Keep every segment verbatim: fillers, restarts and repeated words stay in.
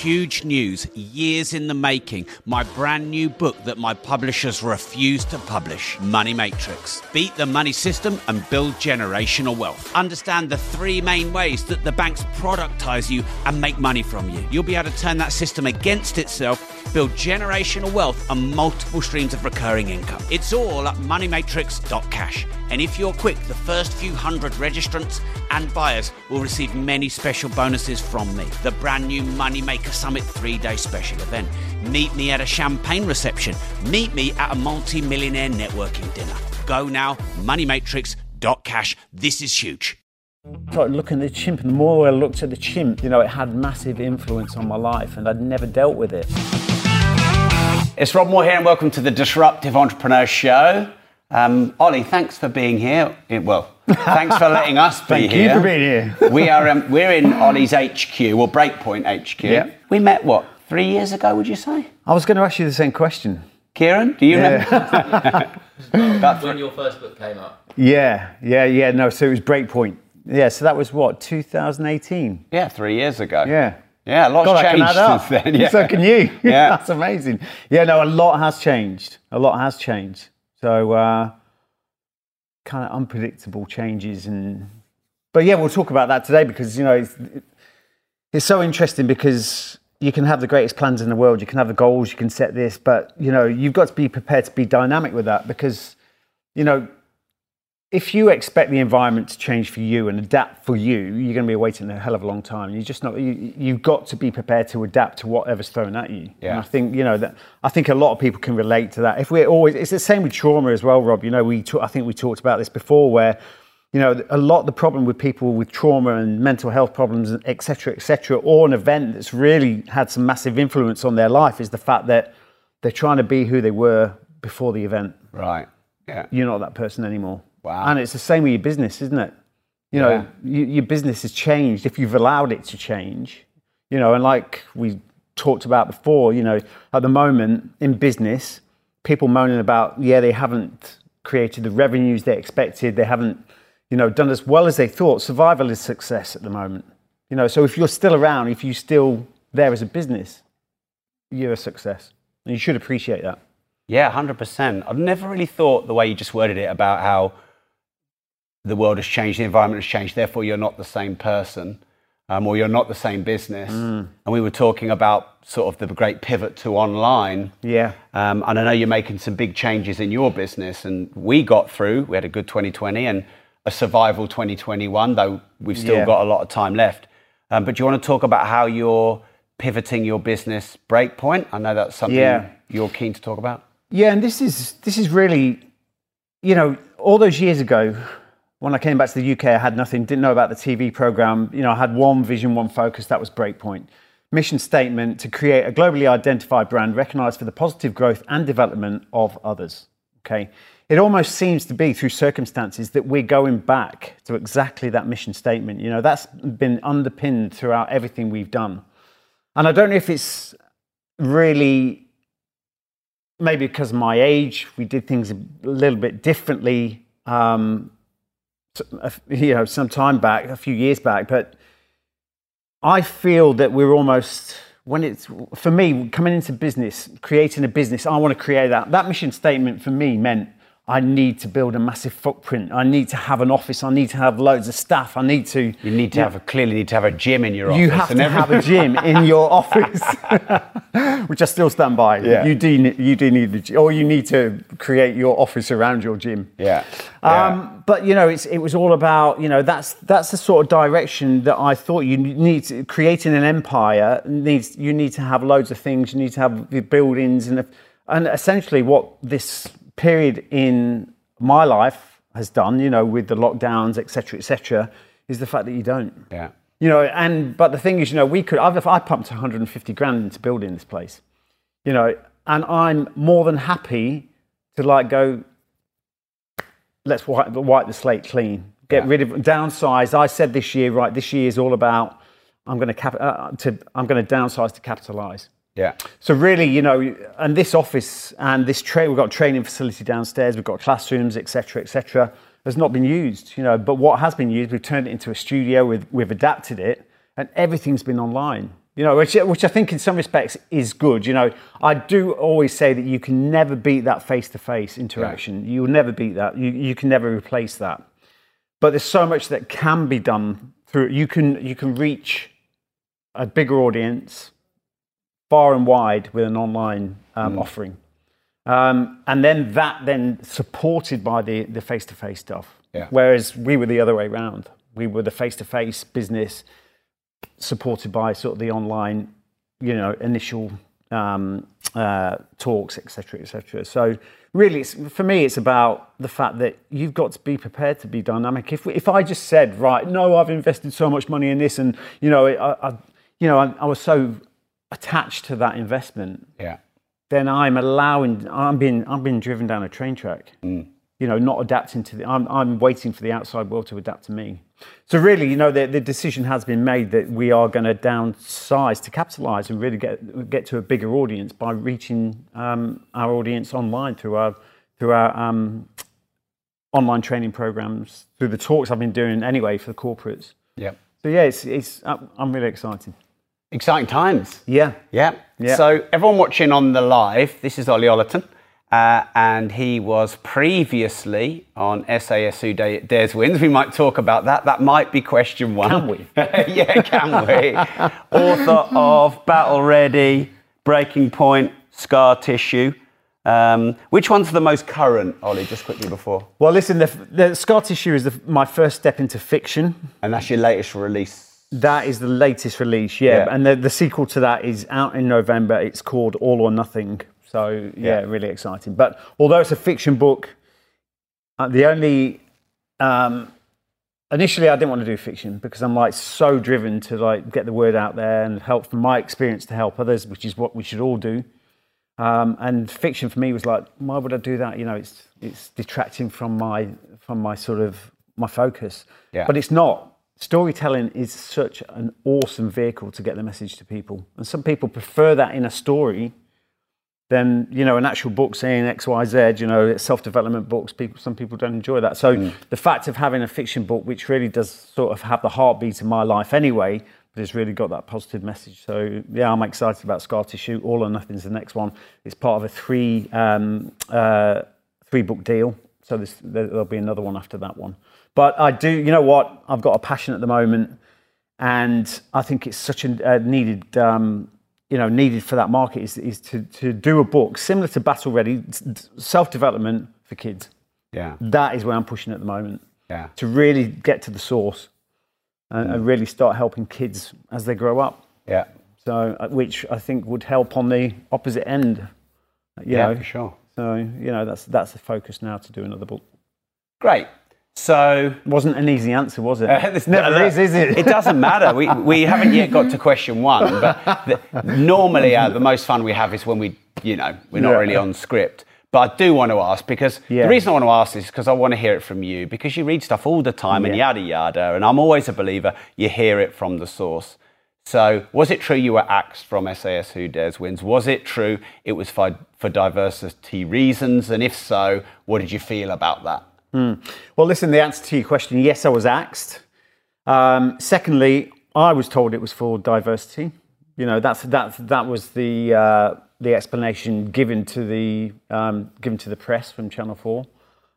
huge news, years in the making. My brand new book that my publishers refuse to publish, Money Matrix. Beat the money system and build generational wealth. Understand the three main ways that the banks productize you and make money from you. You'll be able to turn that system against itself, build generational wealth and multiple streams of recurring income. It's all at money matrix dot cash. And if you're quick, the first few hundred registrants and buyers will receive many special bonuses from me. The brand new Moneymaker Summit three-day special event. Meet me at a champagne reception. Meet me at a multi-millionaire networking dinner. Go now, money matrix dot cash. This is huge. I started looking at the chimp, and the more I looked at the chimp, you know, it had massive influence on my life, and I'd never dealt with it. It's Rob Moore here, and welcome to the Disruptive Entrepreneur Show. Um, Ollie, thanks for being here. Well, thanks for letting us be Thank here. Thank you for being here. we are um, we're in Ollie's H Q, or Breakpoint H Q. Yeah. We met what three years ago? Would you say? I was going to ask you the same question. Kieran, do you yeah. remember? That's when your first book came up. Yeah, yeah, yeah. No, so it was Breakpoint. Yeah, so that was what, two thousand eighteen? Yeah, three years ago. Yeah. Yeah, a lot's God, changed since then. Yeah. So can you. Yeah. That's amazing. Yeah, no, a lot has changed. A lot has changed. So, uh, kind of unpredictable changes. and But yeah, we'll talk about that today because, you know, it's, it's so interesting because you can have the greatest plans in the world. You can have the goals, you can set this, but, you know, you've got to be prepared to be dynamic with that because, you know, if you expect the environment to change for you and adapt for you, you're going to be waiting a hell of a long time. You just not. You, you've got to be prepared to adapt to whatever's thrown at you. Yeah. And I think you know that. I think a lot of people can relate to that. If we're always, it's the same with trauma as well, Rob. You know, we. Talk, I think we talked about this before, where, you know, a lot of the problem with people with trauma and mental health problems, et cetera, et cetera, or an event that's really had some massive influence on their life is the fact that they're trying to be who they were before the event. Right. Yeah. You're not that person anymore. Wow. And it's the same with your business, isn't it? You know, Yeah. you, your business has changed if you've allowed it to change. You know, and like we talked about before, you know, at the moment in business, people moaning about, yeah, they haven't created the revenues they expected. They haven't, you know, done as well as they thought. Survival is success at the moment. You know, so if you're still around, if you're still there as a business, you're a success. And you should appreciate that. Yeah, one hundred percent. I've never really thought the way you just worded it about how the world has changed, the environment has changed, therefore you're not the same person, um, or you're not the same business. Mm. And we were talking about sort of the great pivot to online. Yeah. Um, and I know you're making some big changes in your business, and we got through, we had a good twenty twenty and a survival twenty twenty-one, though we've still Yeah. got a lot of time left. Um, but do you want to talk about how you're pivoting your business Breakpoint? I know that's something Yeah. you're keen to talk about. Yeah, and this is this is really, you know, all those years ago, when I came back to the U K, I had nothing, didn't know about the T V program. You know, I had one vision, one focus, that was Breakpoint. Mission statement: to create a globally identified brand recognized for the positive growth and development of others. Okay. It almost seems to be through circumstances that we're going back to exactly that mission statement. You know, that's been underpinned throughout everything we've done. And I don't know if it's really, maybe because of my age, we did things a little bit differently, um, you know, some time back, a few years back. But I feel that we're almost, when it's, for me, coming into business, creating a business, I want to create that. That mission statement for me meant I need to build a massive footprint. I need to have an office. I need to have loads of staff. I need to... You need to yeah. have a, clearly need to have a gym in your office. You have to have a gym in your office, which I still stand by. Yeah. You do, you do need the gym, or you need to create your office around your gym. Yeah. Um, yeah. But, you know, it's, it was all about, you know, that's that's the sort of direction that I thought you need to, creating an empire needs, you need to have loads of things. You need to have the buildings and, and essentially what this period in my life has done, you know, with the lockdowns, et cetera, et cetera, is the fact that you don't. Yeah. You know, and, but the thing is, you know, we could, I've, I pumped one hundred fifty grand into building this place, you know, and I'm more than happy to like go, let's wipe, wipe the slate clean, get yeah. rid of, downsize. I said this year, right, this year is all about, I'm going to cap, uh, to, I'm going to downsize to capitalize. Yeah. So really, you know, and this office and this train, we've got a training facility downstairs, we've got classrooms, et cetera, et cetera, has not been used, you know, but what has been used, we've turned it into a studio, we've, we've adapted it, and everything's been online. You know, which which I think in some respects is good. You know, I do always say that you can never beat that face-to-face interaction. Yeah. You'll never beat that. You you can never replace that. But there's so much that can be done through. You can you can reach a bigger audience far and wide with an online um, mm. offering, um, and then that then supported by the the face-to-face stuff. Yeah. Whereas we were the other way around. We were the face-to-face business, supported by sort of the online, you know, initial um, uh, talks, et cetera, et cetera. So really, it's, for me, it's about the fact that you've got to be prepared to be dynamic. If if I just said, right, no, I've invested so much money in this, and you know, I, I you know, I, I was so attached to that investment, yeah, then I'm allowing, I'm being, I'm being driven down a train track. Mm. You know, not adapting to the, I'm, I'm waiting for the outside world to adapt to me. So really, you know, the, the decision has been made that we are going to downsize to capitalize and really get get to a bigger audience by reaching um, our audience online through our through our um, online training programs, through the talks I've been doing anyway for the corporates. Yeah. So yeah, it's it's I'm really excited. Exciting times. Yeah. Yeah. Yeah. So everyone watching on the live, this is Ollie Ollerton. Uh, and he was previously on S A S Who Dares Wins. We might talk about that. That might be question one. Can we? Yeah, can we? Author of Battle Ready, Breaking Point, Scar Tissue. Um, which one's the most current, Ollie, just quickly before? Well, listen, the, the Scar Tissue is the, my first step into fiction. And that's your latest release? That is the latest release, yeah. yeah. And the, the sequel to that is out in November. It's called All or Nothing. So, yeah, yeah, really exciting. But although it's a fiction book, uh, the only... Um, initially, I didn't want to do fiction because I'm, like, so driven to, like, get the word out there and help, from my experience, to help others, which is what we should all do. Um, and fiction for me was like, why would I do that? You know, it's it's detracting from my from my sort of, my focus. Yeah. But it's not. Storytelling is such an awesome vehicle to get the message to people. And some people prefer that in a story than, you know, an actual book saying X, Y, Z, you know, self-development books. People, some people don't enjoy that. So mm. the fact of having a fiction book, which really does sort of have the heartbeat of my life anyway, but it's really got that positive message. So yeah, I'm excited about Scar Tissue. All or Nothing's the next one. It's part of a three um, uh, three book deal. So this, there'll be another one after that one. But I do, you know what? I've got a passion at the moment, and I think it's such a uh, needed. Um, you know, needed for that market is, is to, to do a book similar to Battle Ready, self-development for kids. Yeah. That is where I'm pushing at the moment. Yeah. To really get to the source and, mm. and really start helping kids as they grow up. Yeah. So, which I think would help on the opposite end. You yeah, know? for sure. So, you know, that's that's the focus now, to do another book. Great. So wasn't an easy answer, was it? Uh, it never no, is, is it? It doesn't matter. We we haven't yet got to question one. But the, normally, uh, the most fun we have is when we, you know, we're not yeah. really on script. But I do want to ask, because yeah. the reason I want to ask is because I want to hear it from you, because you read stuff all the time yeah. and yada yada, and I'm always a believer you hear it from the source. So was it true you were axed from S A S Who Dares Wins? Was it true it was for, for diversity reasons? And if so, what did you feel about that? Hmm. Well, listen, the answer to your question, yes, I was axed. Um, secondly, I was told it was for diversity. You know, that's that that was the uh, the explanation given to the um, given to the press from Channel Four,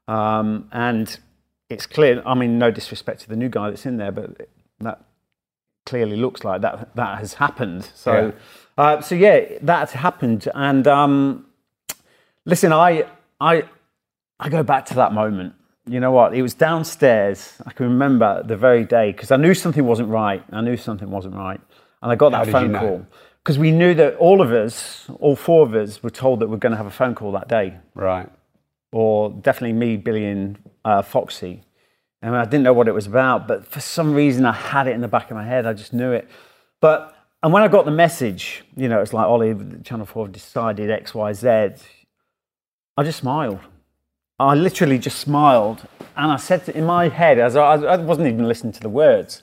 um, and it's clear. I mean, no disrespect to the new guy that's in there, but that clearly looks like that that has happened. So, yeah. Uh, so yeah, that happened. And um, listen, I I I go back to that moment. You know what? It was downstairs. I can remember the very day, because I knew something wasn't right. I knew something wasn't right. And I got that phone call. Because we knew that all of us, all four of us, were told that we're going to have a phone call that day. Right. Or definitely me, Billy, and uh, Foxy. And I didn't know what it was about, but for some reason I had it in the back of my head. I just knew it. But, and when I got the message, you know, it's like, Ollie, Channel four have decided X, Y, Z. I just smiled. I literally just smiled, and I said to, in my head, as I, I wasn't even listening to the words,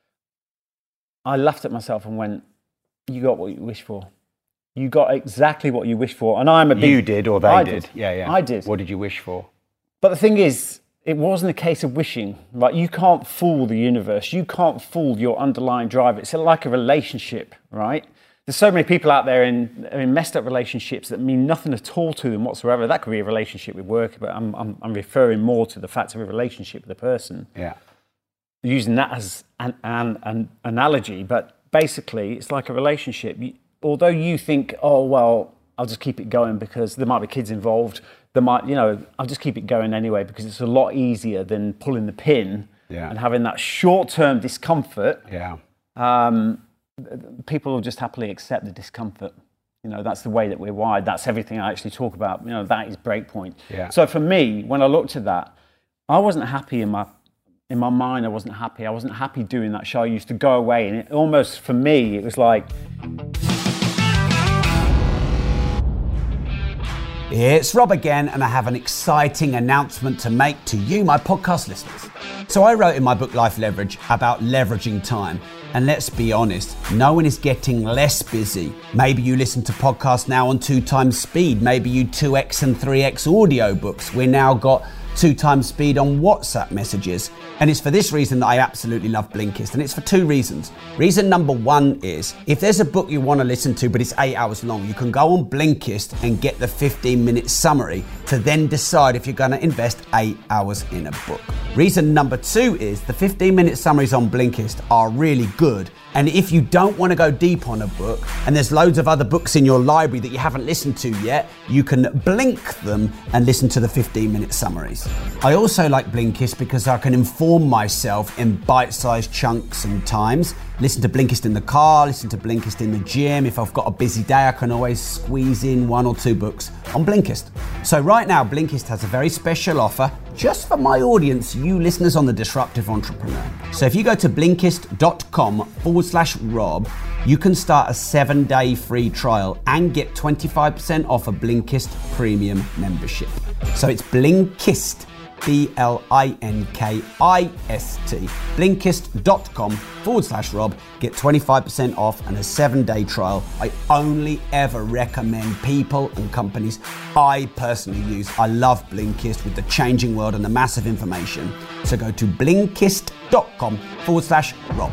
I laughed at myself and went, "You got what you wished for. You got exactly what you wished for." And I'm a big... You did, or they I did? did. Yeah, yeah. I did. What did you wish for? But the thing is, it wasn't a case of wishing, right? You can't fool the universe. You can't fool your underlying drive. It's like a relationship, right? There's so many people out there in, in messed up relationships that mean nothing at all to them whatsoever. That could be a relationship with work, but I'm, I'm, I'm referring more to the fact of a relationship with the person. Yeah. Using that as an, an, an analogy, but basically it's like a relationship. You, although you think, oh, well, I'll just keep it going because there might be kids involved. There might, you know, I'll just keep it going anyway because it's a lot easier than pulling the pin yeah. and having that short-term discomfort. Yeah. Um, people will just happily accept the discomfort. You know, that's the way that we're wired. That's everything I actually talk about. You know, that is breakpoint. Yeah. So for me, when I looked at that, I wasn't happy in my in my mind. I wasn't happy. I wasn't happy doing that show. I used to go away, and it almost for me, it was like. It's Rob again, and I have an exciting announcement to make to you, my podcast listeners. So I wrote in my book Life Leverage about leveraging time. And let's be honest, no one is getting less busy. Maybe you listen to podcasts now on two times speed. Maybe you two X and three X audio books. We're now got two times speed on WhatsApp messages. And it's for this reason that I absolutely love Blinkist. And it's for two reasons. Reason number one is, if there's a book you want to listen to, but it's eight hours long, you can go on Blinkist and get the fifteen minute summary to then decide if you're going to invest eight hours in a book. Reason number two is the fifteen minute summaries on Blinkist are really good. And if you don't want to go deep on a book, and there's loads of other books in your library that you haven't listened to yet, you can blink them and listen to the fifteen minute summaries. I also like Blinkist because I can inform myself in bite-sized chunks and times. Listen to Blinkist in the car, listen to Blinkist in the gym. If I've got a busy day, I can always squeeze in one or two books on Blinkist. So right now, Blinkist has a very special offer just for my audience, you listeners on The Disruptive Entrepreneur. So if you go to Blinkist.com forward slash Rob, you can start a seven day free trial and get twenty-five percent off a Blinkist premium membership. So it's Blinkist, B L I N K I S T, Blinkist.com forward slash Rob. Get twenty-five percent off and a seven day trial. I only ever recommend people and companies I personally use. I love Blinkist with the changing world and the massive information. So go to Blinkist.com forward slash Rob.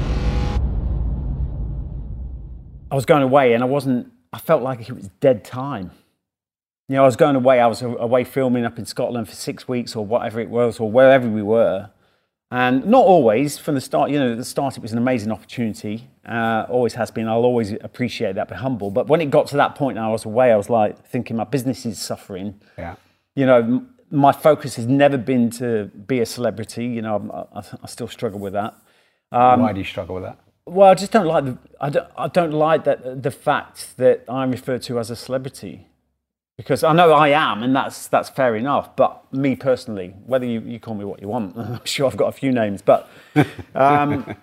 I was going away and I wasn't, I felt like it was dead time. You know, I was going away, I was away filming up in Scotland for six weeks or whatever it was, or wherever we were. And not always, from the start, you know, at the start it was an amazing opportunity, uh, always has been. I'll always appreciate that, be humble. But when it got to that point and I was away, I was like thinking my business is suffering. Yeah. You know, m- my focus has never been to be a celebrity. You know, I, I, I still struggle with that. Um, Why do you struggle with that? Well, I just don't like the, I don't, I don't like that the fact that I'm referred to as a celebrity. Because I know I am, and that's that's fair enough. But me personally, whether you, you call me what you want, I'm sure I've got a few names. But um,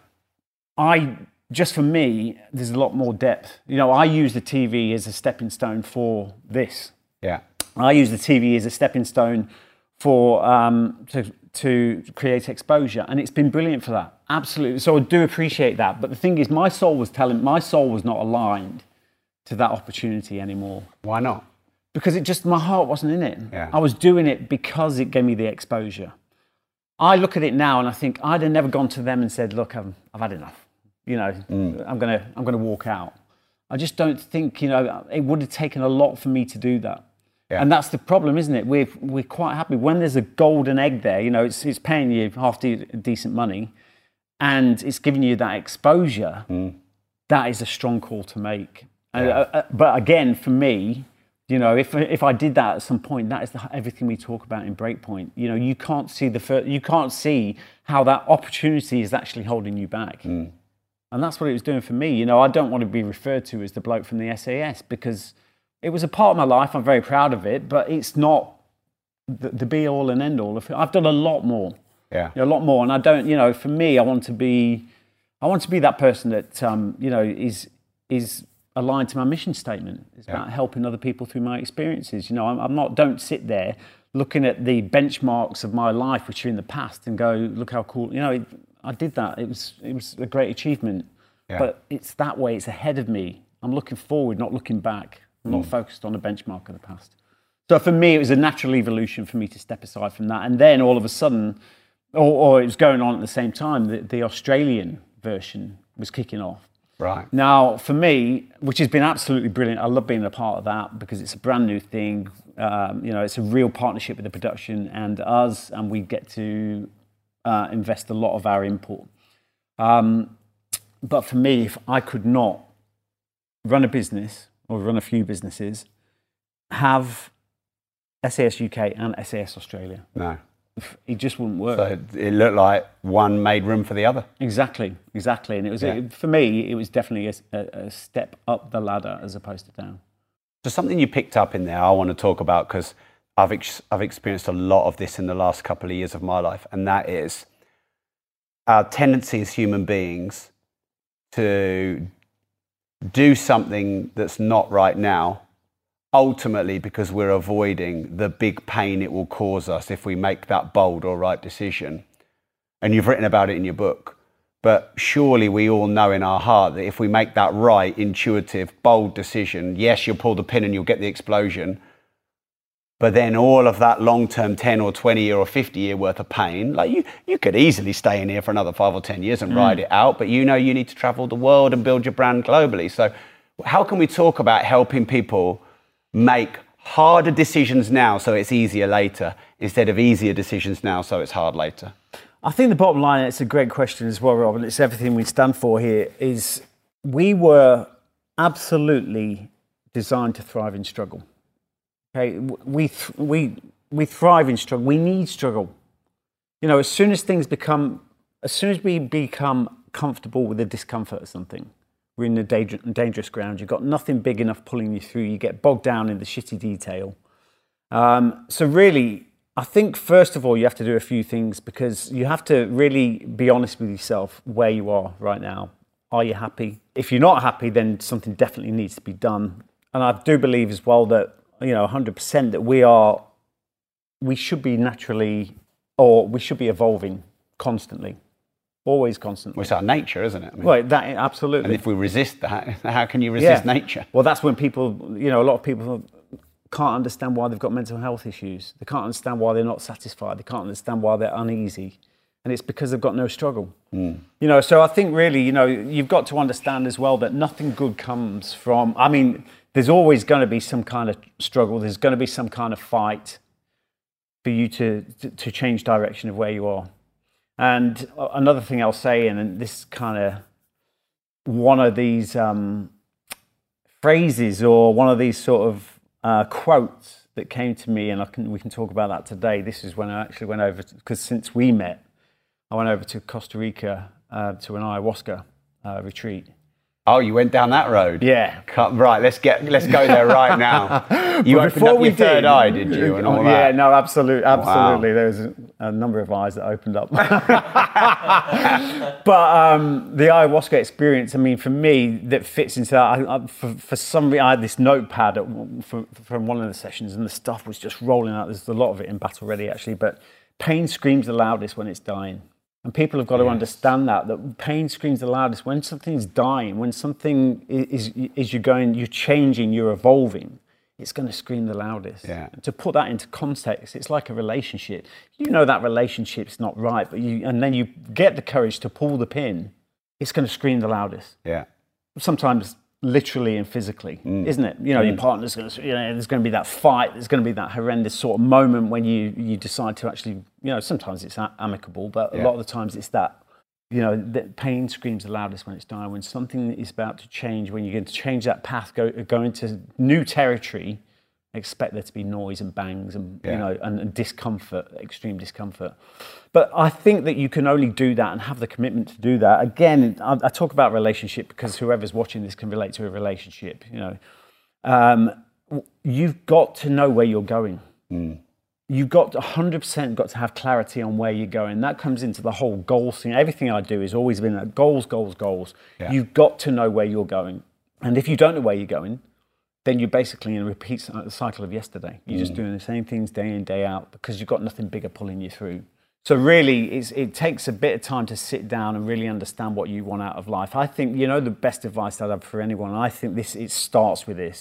I, just for me, there's a lot more depth. You know, I use the T V as a stepping stone for this. Yeah. I use the T V as a stepping stone for um, to to create exposure, and it's been brilliant for that. Absolutely. So I do appreciate that. But the thing is, my soul was telling, my soul was not aligned to that opportunity anymore. Why not? Because it just, my heart wasn't in it. Yeah. I was doing it because it gave me the exposure. I look at it now and I think I'd have never gone to them and said, look, I've, I've had enough. You know, mm. I'm gonna, I'm gonna walk out. I just don't think, you know, it would have taken a lot for me to do that. Yeah. And that's the problem, isn't it? We're, we're quite happy. When there's a golden egg there, you know, it's, it's paying you half de- decent money and it's giving you that exposure, mm. that is a strong call to make. Yeah. Uh, uh, but again, for me, you know, if if I did that at some point, that is the, everything we talk about in Breakpoint. You know, you can't see the fir- you can't see how that opportunity is actually holding you back, mm. and that's what it was doing for me. You know, I don't want to be referred to as the bloke from the S A S because it was a part of my life. I'm very proud of it, but it's not the, the be all and end all. I've done a lot more, yeah, a lot more, and I don't. You know, for me, I want to be, I want to be that person that um, you know is is. aligned to my mission statement. It's yeah. about helping other people through my experiences. You know, I'm, I'm not, don't sit there looking at the benchmarks of my life, which are in the past, and go, look how cool, you know, it, I did that. It was, it was a great achievement, yeah. but it's that way. It's ahead of me. I'm looking forward, not looking back. I'm mm. not focused on a benchmark of the past. So for me, it was a natural evolution for me to step aside from that. And then all of a sudden, or, or it was going on at the same time, the, the Australian version was kicking off. Right. Now, for me, which has been absolutely brilliant, I love being a part of that because it's a brand new thing. Um, you know, it's a real partnership with the production and us, and we get to uh, invest a lot of our input. Um, but for me, if I could not run a business or run a few businesses, have S A S U K and S A S Australia. No. It just wouldn't work. So it looked like one made room for the other. Exactly, exactly. And it was, yeah. it, for me, it was definitely a, a step up the ladder as opposed to down. So something you picked up in there I want to talk about, because I've, ex- I've experienced a lot of this in the last couple of years of my life, and that is our tendency as human beings to do something that's not right now, ultimately because we're avoiding the big pain it will cause us if we make that bold or right decision. And you've written about it in your book. But surely we all know in our heart that if we make that right, intuitive, bold decision, yes, you'll pull the pin and you'll get the explosion. But then all of that long-term ten or twenty year or fifty year worth of pain, like you, you could easily stay in here for another five or ten years and mm. ride it out. But you know you need to travel the world and build your brand globally. So how can we talk about helping people make harder decisions now so it's easier later, instead of easier decisions now so it's hard later? I think the bottom line, it's a great question as well, Rob, and it's everything we stand for here, is we were absolutely designed to thrive in struggle. Okay, we, th- we, we thrive in struggle. We need struggle. You know, as soon as things become, as soon as we become comfortable with the discomfort of something, we're in the danger, dangerous ground. You've got nothing big enough pulling you through. You get bogged down in the shitty detail. Um, so really, I think first of all, you have to do a few things, because you have to really be honest with yourself where you are right now. Are you happy? If you're not happy, then something definitely needs to be done. And I do believe as well that, you know, one hundred percent that we are, we should be naturally, or we should be evolving constantly. Always constantly. Well, it's our nature, isn't it? I mean, right, that absolutely. And if we resist that, how can you resist yeah. nature? Well, that's when people, you know, a lot of people can't understand why they've got mental health issues. They can't understand why they're not satisfied. They can't understand why they're uneasy. And it's because they've got no struggle. Mm. You know, so I think really, you know, you've got to understand as well that nothing good comes from, I mean, there's always going to be some kind of struggle. There's going to be some kind of fight for you to, to, to change direction of where you are. And another thing I'll say, and this kind of one of these um, phrases or one of these sort of uh, quotes that came to me, and I can, we can talk about that today. This is when I actually went over, because since we met, I went over to Costa Rica uh, to an ayahuasca uh, retreat. Oh, you went down that road? Yeah. Right, let's get let's go there right now. You but opened up your third did, eye, did you? And all yeah, that? no, absolutely, absolutely. Wow. There was a, a number of eyes that opened up. But um, the ayahuasca experience, I mean, for me, that fits into that. I, I, for, for some reason, I had this notepad at, for, from one of the sessions, and the stuff was just rolling out. There's a lot of it in Battle Ready, actually, but pain screams the loudest when it's dying. And people have got to yes. understand that, that pain screams the loudest when something's dying, when something is, is, is you're going, you're changing, you're evolving, it's going to scream the loudest. Yeah. To put that into context, it's like a relationship. You know that relationship's not right, but you, and then you get the courage to pull the pin, it's going to scream the loudest. Yeah. Sometimes literally and physically, mm. isn't it? You know, mm. your partner's going to, you know, there's going to be that fight, there's going to be that horrendous sort of moment when you, you decide to actually, you know, sometimes it's amicable, but yeah. a lot of the times it's that, you know, that pain screams the loudest when it's dying, when something is about to change, when you're going to change that path, go, go into new territory, expect there to be noise and bangs and, yeah. you know, and, and discomfort, extreme discomfort. But I think that you can only do that and have the commitment to do that. Again, I, I talk about relationship because whoever's watching this can relate to a relationship, you know. Um, you've got to know where you're going. Mm. You've got one hundred percent got to have clarity on where you're going. That comes into the whole goals thing. Everything I do has always been that goals, goals, goals. Yeah. You've got to know where you're going. And if you don't know where you're going, then you're basically in a repeat cycle of yesterday. You're mm. just doing the same things day in, day out because you've got nothing bigger pulling you through. So really, it's, it takes a bit of time to sit down and really understand what you want out of life. I think, you know, the best advice that I have for anyone, I think this it starts with this,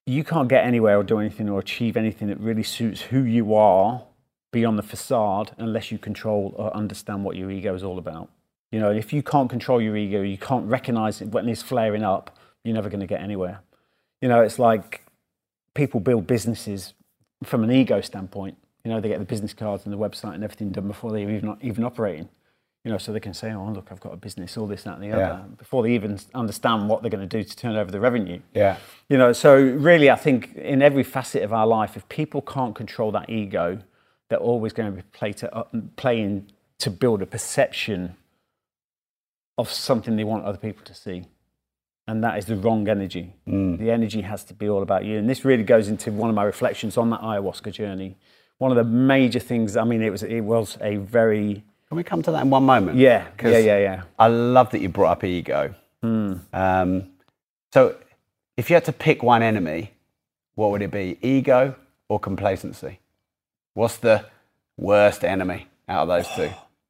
you can't get anywhere or do anything or achieve anything that really suits who you are beyond the facade unless you control or understand what your ego is all about. You know, if you can't control your ego, you can't recognize it when it's flaring up, you're never going to get anywhere. You know, it's like people build businesses from an ego standpoint. You know, they get the business cards and the website and everything done before they're even, even operating. You know, so they can say, oh, look, I've got a business, all this, that, and the yeah. other, before they even understand what they're going to do to turn over the revenue. Yeah. You know, so really, I think in every facet of our life, if people can't control that ego, they're always going to be play to, uh, playing to build a perception of something they want other people to see. And that is the wrong energy. Mm. The energy has to be all about you. And this really goes into one of my reflections on that ayahuasca journey. One of the major things, I mean, it was it was a very... Can we come to that in one moment? Yeah, yeah, yeah, yeah. I love that you brought up ego. Mm. Um, so if you had to pick one enemy, what would it be? Ego or complacency? What's the worst enemy out of those two?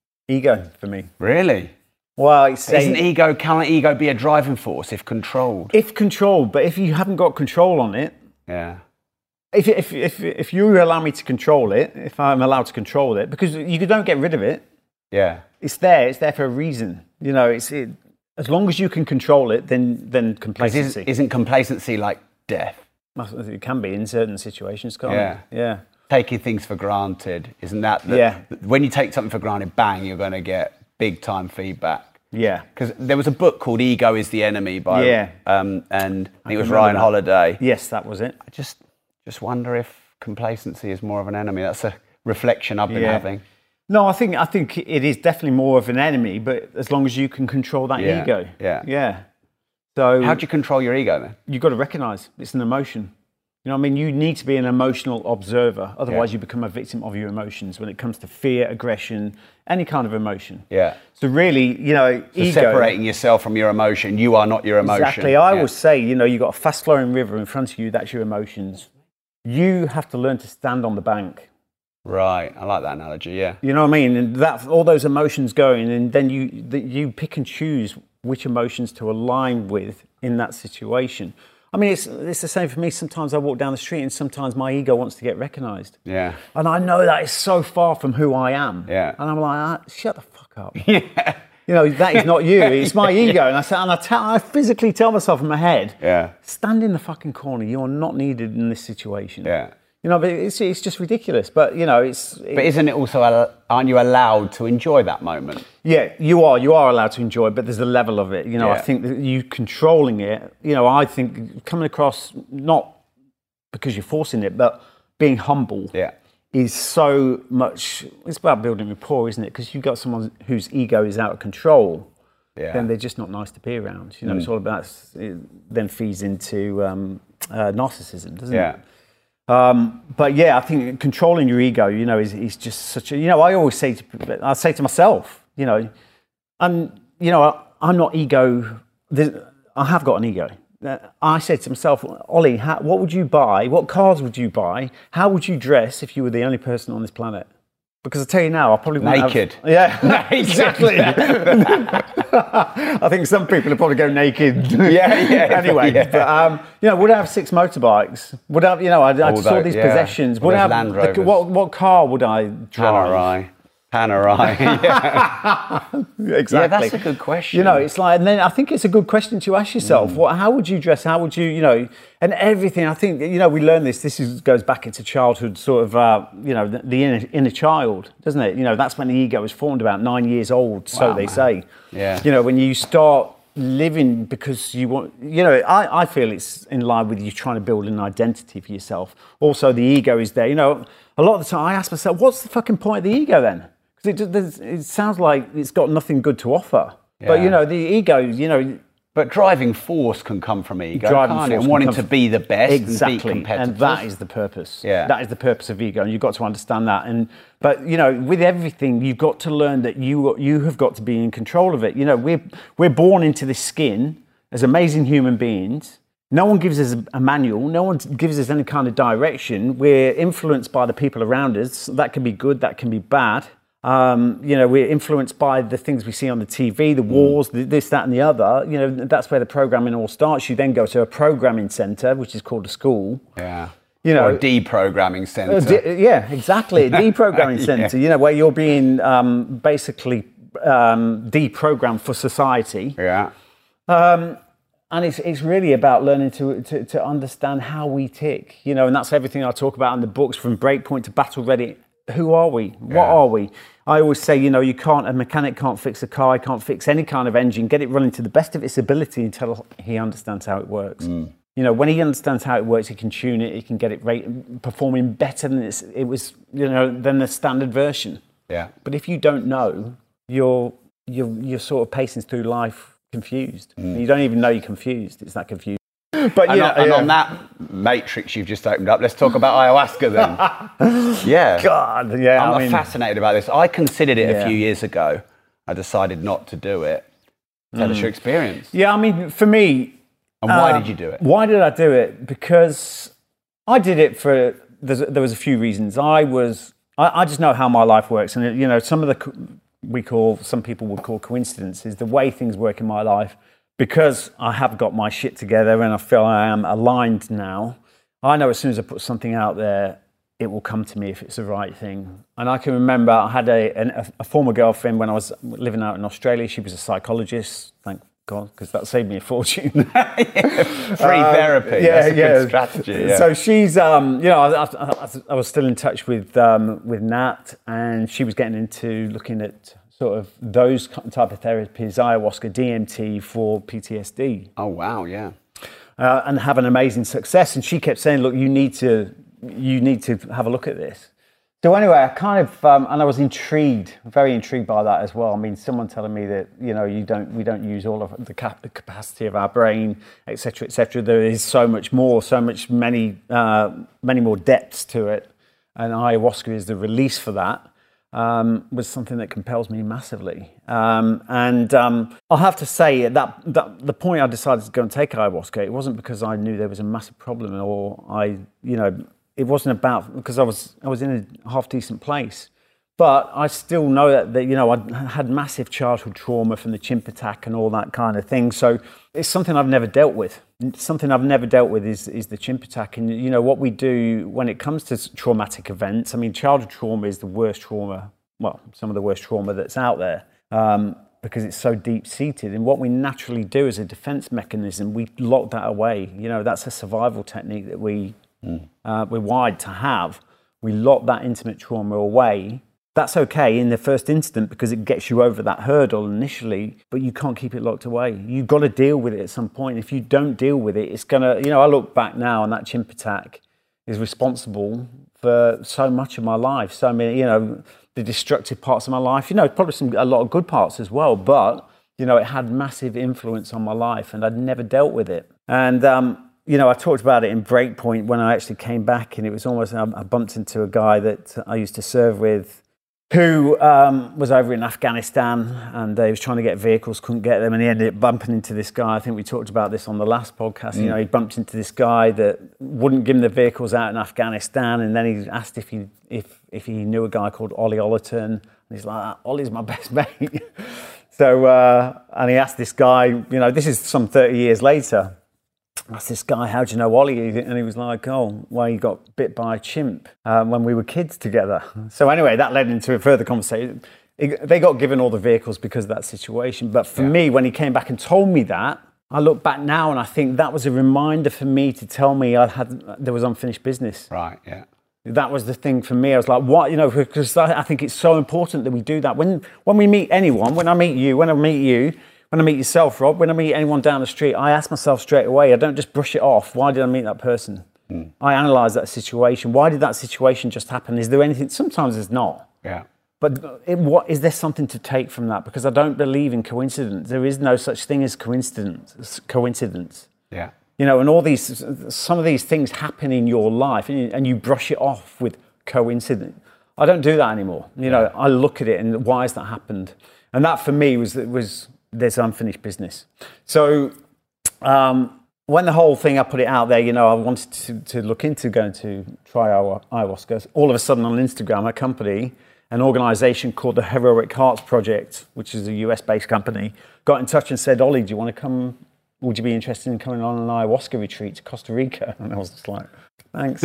Ego for me. Really? Well, it's Isn't a, ego, can't ego be a driving force if controlled? If controlled, but if you haven't got control on it, yeah. If, if, if, if you allow me to control it, if I'm allowed to control it, because you don't get rid of it. Yeah. It's there. It's there for a reason. You know, it's it, as long as you can control it, then then complacency. Isn't, isn't complacency like death? It can be in certain situations, can't yeah. it? Yeah. Taking things for granted, isn't that? The, yeah. When you take something for granted, bang, you're going to get big time feedback. Yeah. Because there was a book called Ego is the Enemy by, yeah. um, and I think it was Ryan that. Holiday. Yes, that was it. I just just wonder if complacency is more of an enemy. That's a reflection I've been yeah. having. No, I think I think it is definitely more of an enemy, but as long as you can control that yeah. ego. Yeah. Yeah. So how do you control your ego then? You've got to recognise it's an emotion. You know what I mean? You need to be an emotional observer. Otherwise, yeah. you become a victim of your emotions when it comes to fear, aggression, any kind of emotion. Yeah. So really, you know, so ego... separating yourself from your emotion. You are not your emotion. Exactly. I yeah. always say, you know, you've got a fast-flowing river in front of you. That's your emotions. You have to learn to stand on the bank. Right. I like that analogy, yeah. You know what I mean? And that all those emotions going, and then you you pick and choose which emotions to align with in that situation. I mean, it's it's the same for me. Sometimes I walk down the street and sometimes my ego wants to get recognised. Yeah. And I know that is so far from who I am. Yeah. And I'm like, ah, shut the fuck up. Yeah. You know, that is not you. It's my ego. And I say, and I, tell, I physically tell myself in my head, yeah. stand in the fucking corner. You're not needed in this situation. Yeah. You know, but it's it's just ridiculous. But you know, it's. It, but isn't it also? Aren't you allowed to enjoy that moment? Yeah, you are. You are allowed to enjoy it, but there's a level of it. You know, yeah. I think that you controlling it. You know, I think coming across not because you're forcing it, but being humble. Yeah. Is so much. It's about building rapport, isn't it? Because you've got someone whose ego is out of control. Yeah. Then they're just not nice to be around. You know, mm. it's all about. It then feeds into um, uh, narcissism, doesn't yeah. it? Um, but yeah, I think controlling your ego, you know, is, is just such a, you know, I always say to, I say to myself, you know, I'm, you know, I, I'm not ego, I have got an ego. I said to myself, Ollie, how, what would you buy? What cars would you buy? How would you dress if you were the only person on this planet? Because I tell you now, I probably wouldn't naked. Have, yeah, exactly. I think some people would probably go naked. Yeah, yeah. Anyway, yeah. but um, you know, would I have six motorbikes? Would I, you know, I'd, I'd saw these yeah. possessions. Would I have Land Rovers. The, what what car would I drive? Panerai. Panerai. Yeah. Exactly. Yeah, that's a good question. You know, it's like, and then I think it's a good question to ask yourself. Mm. What? How would you dress? How would you, you know, and everything. I think you know we learn this. This is, goes back into childhood, sort of, uh, you know, the, the inner, inner child, doesn't it? You know, that's when the ego is formed, about nine years old, so wow, they man. say. Yeah. You know, when you start living because you want, you know, I, I feel it's in line with you trying to build an identity for yourself. Also, the ego is there. You know, a lot of the time I ask myself, what's the fucking point of the ego then? Because it, it sounds like it's got nothing good to offer. Yeah. But, you know, the ego, you know... But driving force can come from ego, driving can't force it? And wanting come to be the best exactly. and be competitive. And that is the purpose. Yeah. That is the purpose of ego, and you've got to understand that. And But, you know, with everything, you've got to learn that you you have got to be in control of it. You know, we're, we're born into this skin as amazing human beings. No one gives us a manual. No one gives us any kind of direction. We're influenced by the people around us. That can be good, that can be bad. Um, you know, we're influenced by the things we see on the T V, the wars, the, this, that, and the other. You know, that's where the programming all starts. You then go to a programming centre, which is called a school. Yeah. You know, or a deprogramming centre. Uh, de- yeah, exactly, a deprogramming yeah. centre. You know, where you're being um, basically um, deprogrammed for society. Yeah. Um, and it's it's really about learning to, to to understand how we tick. You know, and that's everything I talk about in the books, from Breakpoint to Battle Ready. Who are we? What yeah. are we? I always say, you know, you can't, a mechanic can't fix a car, he can't fix any kind of engine, get it running to the best of its ability until he understands how it works. Mm. You know, when he understands how it works, he can tune it, he can get it rate, performing better than it's, it was, you know, than the standard version. Yeah. But if you don't know, you're, you're, you're sort of pacing through life confused. Mm. You don't even know you're confused. It's that confused. But and, yeah, on, and yeah. on that matrix you've just opened up, let's talk about ayahuasca then. yeah. God, yeah. I'm I mean, fascinated about this. I considered it yeah. a few years ago. I decided not to do it. Tell mm. us your experience. Yeah, I mean, for me... And why uh, did you do it? Why did I do it? Because I did it for... There was a few reasons. I was... I, I just know how my life works. And, you know, some of the... We call... Some people would call coincidences. The way things work in my life... Because I have got my shit together and I feel I am aligned now, I know as soon as I put something out there, it will come to me if it's the right thing. And I can remember I had a, a, a former girlfriend when I was living out in Australia. She was a psychologist, thank God, because that saved me a fortune. yeah, free um, therapy, yeah, that's a yeah. good strategy. Yeah. So she's, um, you know, I, I, I was still in touch with um, with Nat, and she was getting into looking at sort of those type of therapies, ayahuasca, D M T for P T S D. Oh, wow, yeah. Uh, and have an amazing success. And she kept saying, look, you need to you need to have a look at this. So anyway, I kind of, um, and I was intrigued, very intrigued by that as well. I mean, someone telling me that, you know, you don't, we don't use all of the cap- capacity of our brain, et cetera, et cetera. There is so much more, so much, many, uh, many more depths to it. And ayahuasca is the release for that. Um, was something that compels me massively. Um, and um, I'll have to say that, that the point I decided to go and take ayahuasca, it wasn't because I knew there was a massive problem, or I, you know, it wasn't about, because I was I was in a half decent place. But I still know that, that, you know, I had massive childhood trauma from the chimp attack and all that kind of thing. So it's something I've never dealt with. Something I've never dealt with is, is the chimp attack. And, you know, what we do when it comes to traumatic events, I mean, childhood trauma is the worst trauma, well, some of the worst trauma that's out there, um, because it's so deep-seated. And what we naturally do as a defense mechanism, we lock that away. You know, that's a survival technique that we, mm. uh, we're wired to have. We lock that intimate trauma away. That's okay in the first instant because it gets you over that hurdle initially, but you can't keep it locked away. You've got to deal with it at some point. If you don't deal with it, it's going to, you know, I look back now and that chimp attack is responsible for so much of my life. So many, you know, the destructive parts of my life, you know, probably some, a lot of good parts as well, but, you know, it had massive influence on my life and I'd never dealt with it. And, um, you know, I talked about it in Breakpoint when I actually came back, and it was almost, I bumped into a guy that I used to serve with, who um, was over in Afghanistan, and he was trying to get vehicles, couldn't get them, and he ended up bumping into this guy. I think we talked about this on the last podcast. Mm. You know, he bumped into this guy that wouldn't give him the vehicles out in Afghanistan, and then he asked if he if if he knew a guy called Ollie Ollerton, and he's like, Ollie's my best mate. so, uh, and he asked this guy, you know, this is some thirty years later. I asked this guy, how do you know Ollie? And he was like, oh, well, he got bit by a chimp um, when we were kids together. So anyway, that led into a further conversation. It, they got given all the vehicles because of that situation. But for yeah. me, when he came back and told me that, I look back now and I think that was a reminder for me to tell me I had there was unfinished business. Right, yeah. That was the thing for me. I was like, what? You know, because I think it's so important that we do that. When, when we meet anyone, when I meet you, when I meet you, When I meet yourself, Rob, when I meet anyone down the street, I ask myself straight away, I don't just brush it off. Why did I meet that person? Mm. I analyse that situation. Why did that situation just happen? Is there anything? Sometimes there's not. Yeah. But it, what, is there something to take from that? Because I don't believe in coincidence. There is no such thing as coincidence. Coincidence. Yeah. You know, and all these, some of these things happen in your life, and you, and you brush it off with coincidence. I don't do that anymore. You yeah. know, I look at it and why has that happened? And that for me was was. There's unfinished business. So um, when the whole thing, I put it out there, you know, I wanted to, to look into going to try ayahuasca. All of a sudden on Instagram, a company an organization called the Heroic Hearts Project, which is a U S-based company, got in touch and said, Ollie, do you want to come, would you be interested in coming on an ayahuasca retreat to Costa Rica? And I was just like, thanks.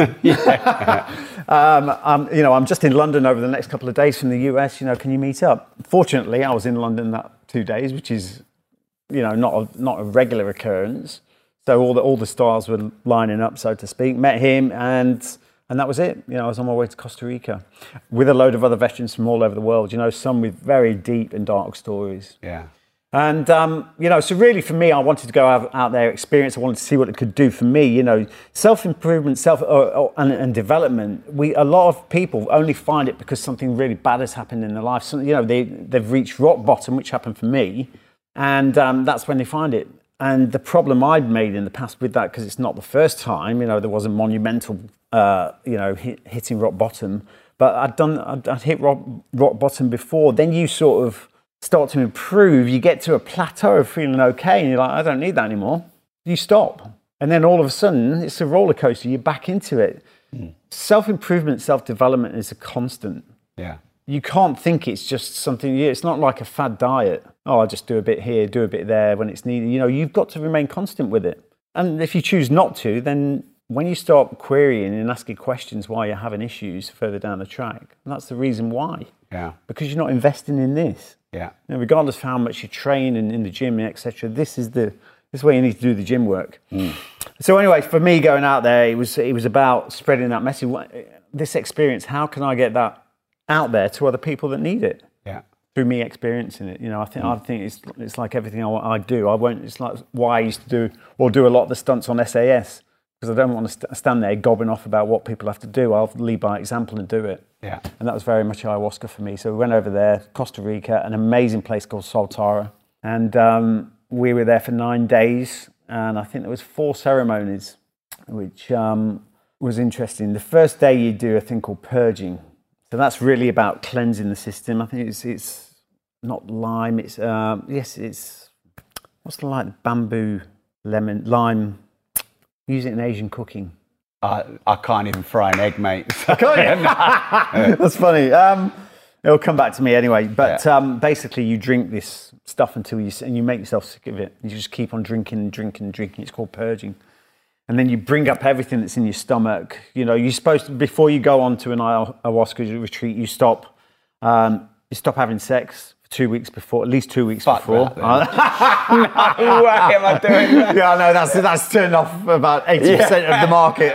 um, um, you know, I'm just in London over the next couple of days from the U S, you know, can you meet up? Fortunately, I was in London that two days, which is, you know, not a, not a regular occurrence. So all the, all the stars were lining up, so to speak. Met him and... And that was it. You know, I was on my way to Costa Rica with a load of other veterans from all over the world, you know, some with very deep and dark stories. Yeah. And, um, you know, so really for me, I wanted to go out, out there, experience. I wanted to see what it could do for me, you know, self-improvement, self uh, and, and development. We, a lot of people only find it because something really bad has happened in their life. So, you know, they, they've reached rock bottom, which happened for me. And um, that's when they find it. And the problem I'd made in the past with that, because it's not the first time, you know, there was a monumental, uh, you know, hit, hitting rock bottom. But I'd done, I'd, I'd hit rock, rock bottom before. Then you sort of start to improve. You get to a plateau of feeling okay, and you're like, I don't need that anymore. You stop, and then all of a sudden, it's a roller coaster. You're back into it. Mm. Self-improvement, self-development is a constant. Yeah. You can't think it's just something, it's not like a fad diet. Oh, I'll just do a bit here, do a bit there when it's needed. You know, you've got to remain constant with it. And if you choose not to, then when you start querying and asking questions why you're having issues further down the track, that's the reason why. Yeah. Because you're not investing in this. Yeah. You know, regardless of how much you train and in the gym, et cetera, this is the this is where you need to do the gym work. Mm. So anyway, for me going out there, it was it was about spreading that message. This experience, how can I get that out there to other people that need it? Yeah. Through me experiencing it, you know, I think mm. I think it's it's like everything I, I do. I won't. It's like why I used to do or do a lot of the stunts on S A S, because I don't want to st- stand there gobbing off about what people have to do. I'll lead by example and do it. Yeah. And that was very much ayahuasca for me. So we went over there, Costa Rica, an amazing place called Soltara, and um, we were there for nine days, and I think there was four ceremonies, which um, was interesting. The first day you do a thing called purging. So that's really about cleansing the system. I think it's it's not lime. It's um, yes, it's what's the like bamboo, lemon, lime. Use it in Asian cooking. Uh, I can't even fry an egg, mate. So. That's funny. Um, it'll come back to me anyway. But yeah. um, basically, you drink this stuff until you and you make yourself sick of it. You just keep on drinking and drinking and drinking. It's called purging. And then you bring up everything that's in your stomach. You know, you're supposed to, before you go on to an ayahuasca retreat, you stop, um, you stop having sex for two weeks before, at least two weeks Fuck before. That, no way am I doing that? Yeah, I know that's that's turned off about eighty percent yeah. of the market.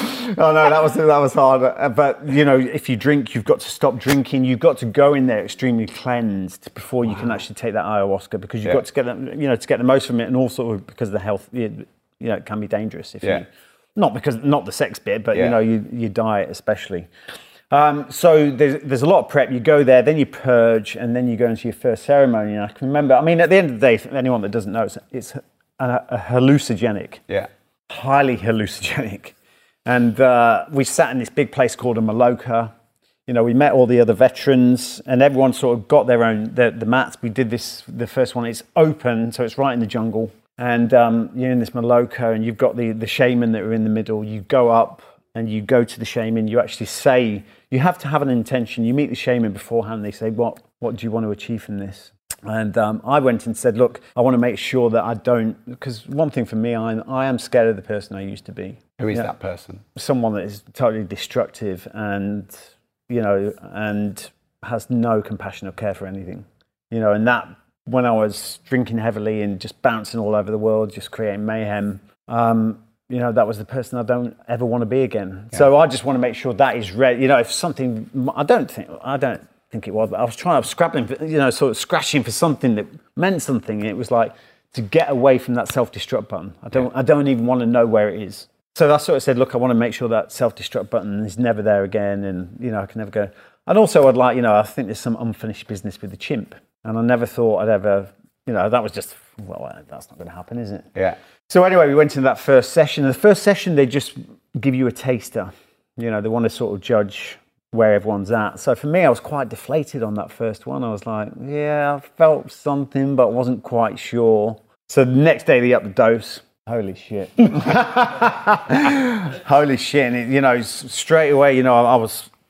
Oh no, that was that was hard. But you know, if you drink, you've got to stop drinking. You've got to go in there extremely cleansed before you wow. can actually take that ayahuasca, because you've yeah. got to get the, you know to get the most from it, and also because of the health. You, You know, it can be dangerous if yeah. you, not because not the sex bit, but yeah. you know, you, your diet especially. Um, so there's there's a lot of prep. You go there, then you purge, and then you go into your first ceremony. And I can remember. I mean, at the end of the day, for anyone that doesn't know, it's, it's a, a hallucinogenic, yeah, highly hallucinogenic. And uh, we sat in this big place called a Maloka. You know, we met all the other veterans, and everyone sort of got their own the, the mats. We did this. The first one, it's open, so it's right in the jungle. And um, you're in this Maloka, and you've got the, the shaman that are in the middle. You go up and you go to the shaman. You actually say, you have to have an intention. You meet the shaman beforehand. They say, what what do you want to achieve from this? And um, I went and said, look, I want to make sure that I don't, because one thing for me, I, I am scared of the person I used to be. Who is yeah. that person? Someone that is totally destructive and, you know, and has no compassion or care for anything. You know, and that, when I was drinking heavily and just bouncing all over the world, just creating mayhem, um, you know, that was the person I don't ever want to be again. Yeah. So I just want to make sure that is ready. You know, if something, I don't think, I don't think it was, but I was trying, I was scrabbling, for, you know, sort of scratching for something that meant something. And it was like to get away from that self-destruct button. I don't, yeah. I don't even want to know where it is. So I sort of said, look, I want to make sure that self-destruct button is never there again, and you know, I can never go. And also, I'd like, you know, I think there's some unfinished business with the chimp. And I never thought I'd ever, you know, that was just, well, that's not going to happen, is it? Yeah. So anyway, we went into that first session. The first session, they just give you a taster. You know, they want to sort of judge where everyone's at. So for me, I was quite deflated on that first one. I was like, yeah, I felt something, but wasn't quite sure. So the next day, they upped the dose. Holy shit. Holy shit. And it, you know, straight away, you know, I was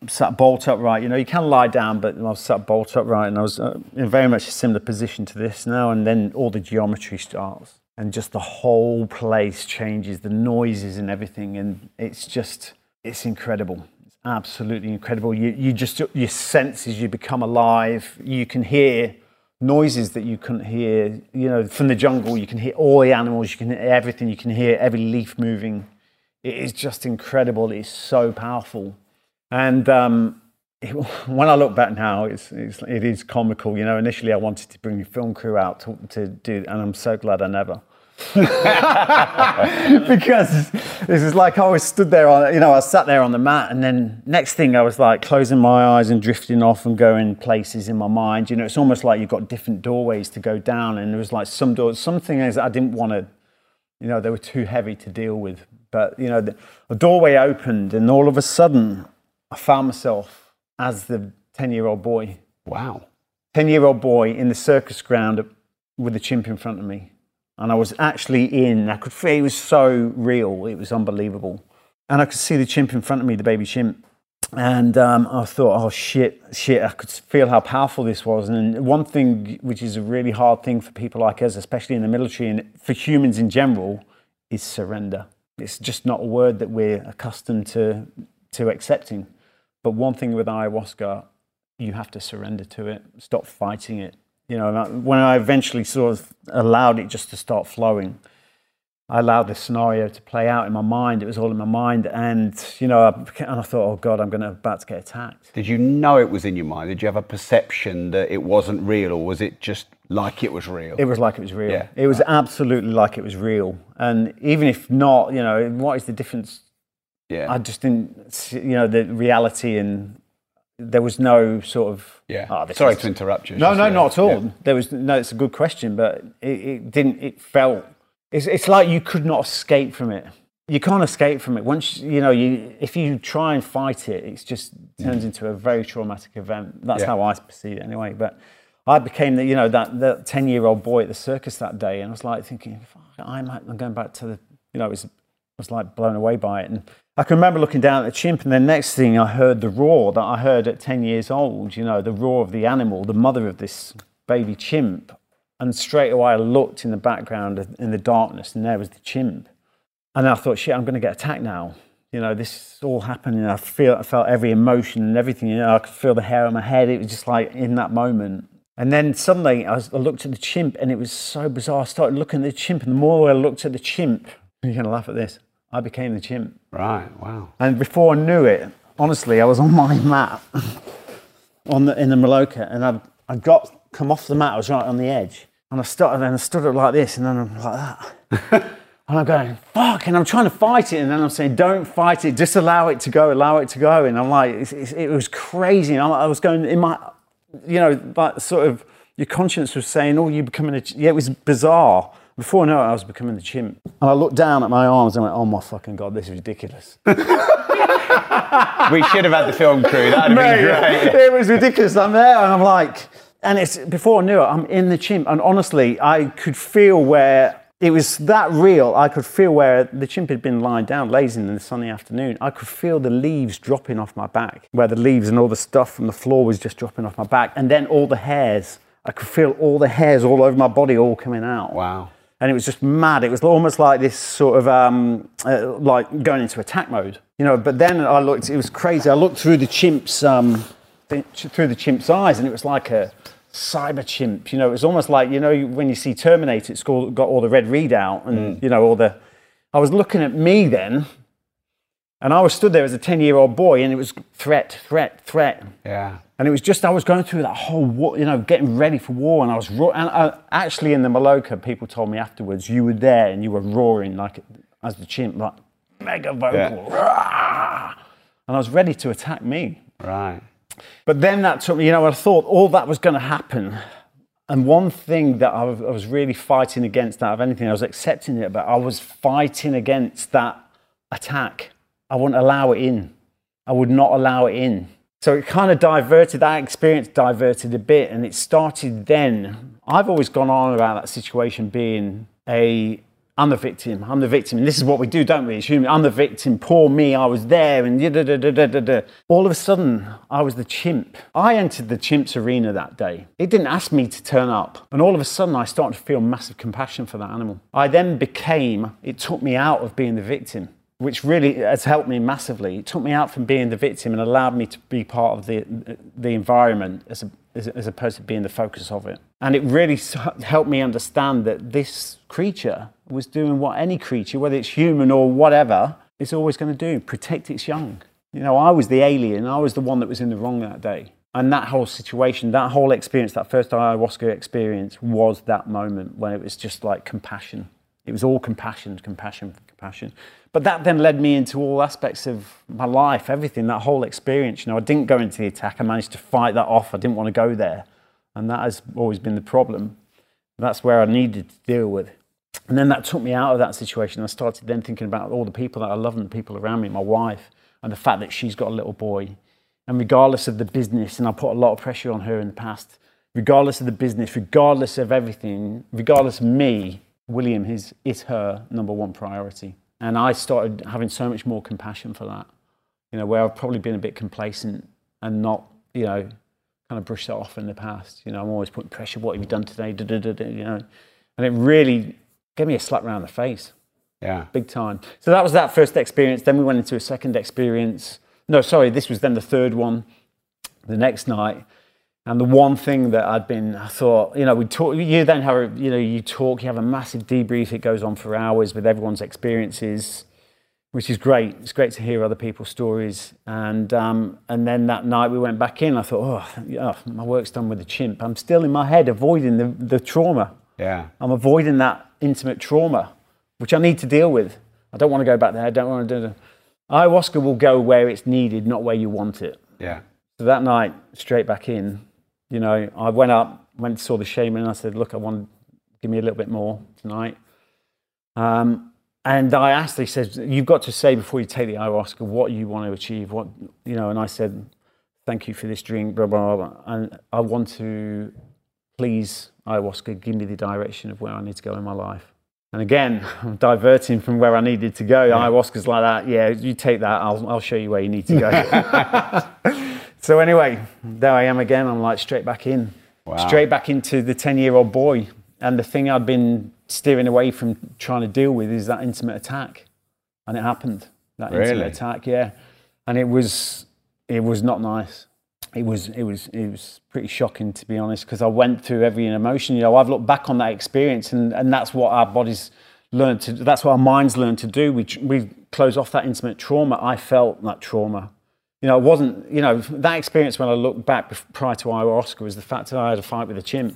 sat bolt upright. You know, you can lie down, but I was sat bolt upright, and I was uh, in very much a similar position to this now. And then all the geometry starts, and just the whole place changes, the noises and everything, and it's just, it's incredible. It's absolutely incredible. You, you just, your senses, you become alive. You can hear noises that you couldn't hear. You know, from the jungle, you can hear all the animals. You can hear everything. You can hear every leaf moving. It is just incredible. It's so powerful. And um, it, when I look back now, it's, it's, it is comical. You know, initially I wanted to bring the film crew out to, to do, and I'm so glad I never. Because this is like I was stood there on, you know, I sat there on the mat, and then next thing I was like closing my eyes and drifting off and going places in my mind. You know, it's almost like you've got different doorways to go down, and there was like some doors, some things I didn't want to, you know, they were too heavy to deal with. But, you know, the, the doorway opened, and all of a sudden I found myself as the ten-year-old boy. Wow. ten-year-old boy in the circus ground with a chimp in front of me. And I was actually in, I could feel, it was so real, it was unbelievable. And I could see the chimp in front of me, the baby chimp. And um, I thought, oh shit, shit, I could feel how powerful this was. And one thing, which is a really hard thing for people like us, especially in the military and for humans in general, is surrender. It's just not a word that we're accustomed to, to accepting. But one thing with ayahuasca, you have to surrender to it, stop fighting it. You know, when I eventually sort of allowed it just to start flowing, I allowed the scenario to play out in my mind. It was all in my mind. And, you know, I, and I thought, oh God, I'm going to about to get attacked. Did you know it was in your mind? Did you have a perception that it wasn't real, or was it just like it was real? It was like it was real. Yeah. It was right. Absolutely like it was real. And even if not, you know, what is the difference? Yeah. I just didn't see, you know, the reality, and there was no sort of... Yeah. Oh, Sorry is... to interrupt you. No, no, just, not at all. Yeah. There was, no, it's a good question, but it, it didn't, it felt... It's, it's like you could not escape from it. You can't escape from it. Once, you know, you if you try and fight it, it just turns into a very traumatic event. That's yeah. how I perceive it anyway. But I became, the, you know, that that ten-year-old boy at the circus that day, and I was like thinking, fuck, I'm, I'm going back to the, you know, it was, I was like blown away by it. And I can remember looking down at the chimp, and then next thing I heard the roar that I heard at ten years old, you know, the roar of the animal, the mother of this baby chimp. And straight away I looked in the background in the darkness, and there was the chimp. And I thought, shit, I'm going to get attacked now. You know, this is all happening. I feel, I felt every emotion and everything. You know, I could feel the hair on my head. It was just like in that moment. And then suddenly I, was, I looked at the chimp, and it was so bizarre. I started looking at the chimp, and the more I looked at the chimp, you're going to laugh at this, I became the chimp. Right, wow. And before I knew it, honestly, I was on my mat on the, in the Maloka, and I I got come off the mat. I was right on the edge. And I started, and I stood up like this, and then I'm like that. And I'm going, fuck, and I'm trying to fight it, and then I'm saying, don't fight it, just allow it to go, allow it to go. And I'm like, it's, it's, it was crazy. And I was going in my, you know, like sort of, your conscience was saying, oh, you're becoming a, yeah, it was bizarre. Before I knew it, I was becoming the chimp. And I looked down at my arms and went, oh my fucking God, this is ridiculous. We should have had the film crew, that'd have been great. It was ridiculous. I'm there, and I'm like, and it's before I knew it, I'm in the chimp. And honestly, I could feel where it was that real. I could feel where the chimp had been lying down, lazing in the sunny afternoon. I could feel the leaves dropping off my back, where the leaves and all the stuff from the floor was just dropping off my back. And then all the hairs, I could feel all the hairs all over my body all coming out. Wow. And it was just mad. It was almost like this sort of, um, uh, like going into attack mode. You know, but then I looked, it was crazy. I looked through the chimp's, um, through the chimp's eyes, and it was like a cyber chimp. You know, it was almost like, you know, when you see Terminator, it's got all the red readout, and mm. you know, all the, I was looking at me then, and I was stood there as a ten-year-old boy, and it was threat, threat, threat. Yeah. And it was just, I was going through that whole war, you know, getting ready for war, and I was, ro- and I, actually in the Maloka, people told me afterwards, you were there and you were roaring like, as the chimp, like, mega vocal, yeah. And I was ready to attack me. Right. But then that took me, you know, I thought all that was going to happen. And one thing that I was, I was really fighting against out of anything, I was accepting it, but I was fighting against that attack. I wouldn't allow it in. I would not allow it in. So it kind of diverted, that experience diverted a bit, and it started then. I've always gone on about that situation being a I'm the victim, I'm the victim. And this is what we do, don't we? As human, I'm the victim, poor me, I was there, and da, da, da, da, da, da. All of a sudden, I was the chimp. I entered the chimp's arena that day. It didn't ask me to turn up. And all of a sudden, I started to feel massive compassion for that animal. I then became, it took me out of being the victim, which really has helped me massively. It took me out from being the victim and allowed me to be part of the, the environment as a as opposed to being the focus of it. And it really helped me understand that this creature was doing what any creature, whether it's human or whatever, is always going to do, protect its young. You know, I was the alien, I was the one that was in the wrong that day. And that whole situation, that whole experience, that first ayahuasca experience was that moment when it was just like compassion. It was all compassion, compassion, compassion. But that then led me into all aspects of my life, everything, that whole experience. You know, I didn't go into the attack. I managed to fight that off. I didn't want to go there. And that has always been the problem. That's where I needed to deal with. And then that took me out of that situation. I started then thinking about all the people that I love and the people around me, my wife, and the fact that she's got a little boy. And regardless of the business, and I put a lot of pressure on her in the past, regardless of the business, regardless of everything, regardless of me, William is, is her number one priority. And I started having so much more compassion for that, you know, where I've probably been a bit complacent and not, you know, kind of brushed that off in the past. You know, I'm always putting pressure, what have you done today, da, da, da, da, you know. And it really gave me a slap around the face. Yeah. Big time. So that was that first experience. Then we went into a second experience. No, sorry, this was then the third one, the next night. And the one thing that I'd been, I thought, you know, we talk, you then have, a, you know, you talk, you have a massive debrief. It goes on for hours with everyone's experiences, which is great. It's great to hear other people's stories. And um, and then that night we went back in. I thought, oh, yeah, my work's done with the chimp. I'm still in my head avoiding the, the trauma. Yeah. I'm avoiding that intimate trauma, which I need to deal with. I don't want to go back there. I don't want to do it. Ayahuasca will go where it's needed, not where you want it. Yeah. So that night, straight back in. You know, I went up, went and saw the shaman, and I said, look, I want, give me a little bit more tonight. Um, and I asked, he said, you've got to say before you take the ayahuasca what you want to achieve, what, you know, and I said, thank you for this drink, blah, blah, blah. And I want to, please, ayahuasca, give me the direction of where I need to go in my life. And again, I'm diverting from where I needed to go. Yeah. Ayahuasca's like that. Yeah, you take that, I'll, I'll show you where you need to go. So anyway, there I am again. I'm like straight back in, wow. Straight back into the ten-year-old boy. And the thing I'd been steering away from trying to deal with is that intimate attack. And it happened, that really? intimate attack, yeah. And it was, it was not nice. It was, it was, it was pretty shocking, to be honest, because I went through every emotion. You know, I've looked back on that experience, and, and that's what our bodies learn to, that's what our minds learn to do. We, we close off that intimate trauma. I felt that trauma. You know, it wasn't, you know, that experience when I look back prior to ayahuasca was the fact that I had a fight with a chimp.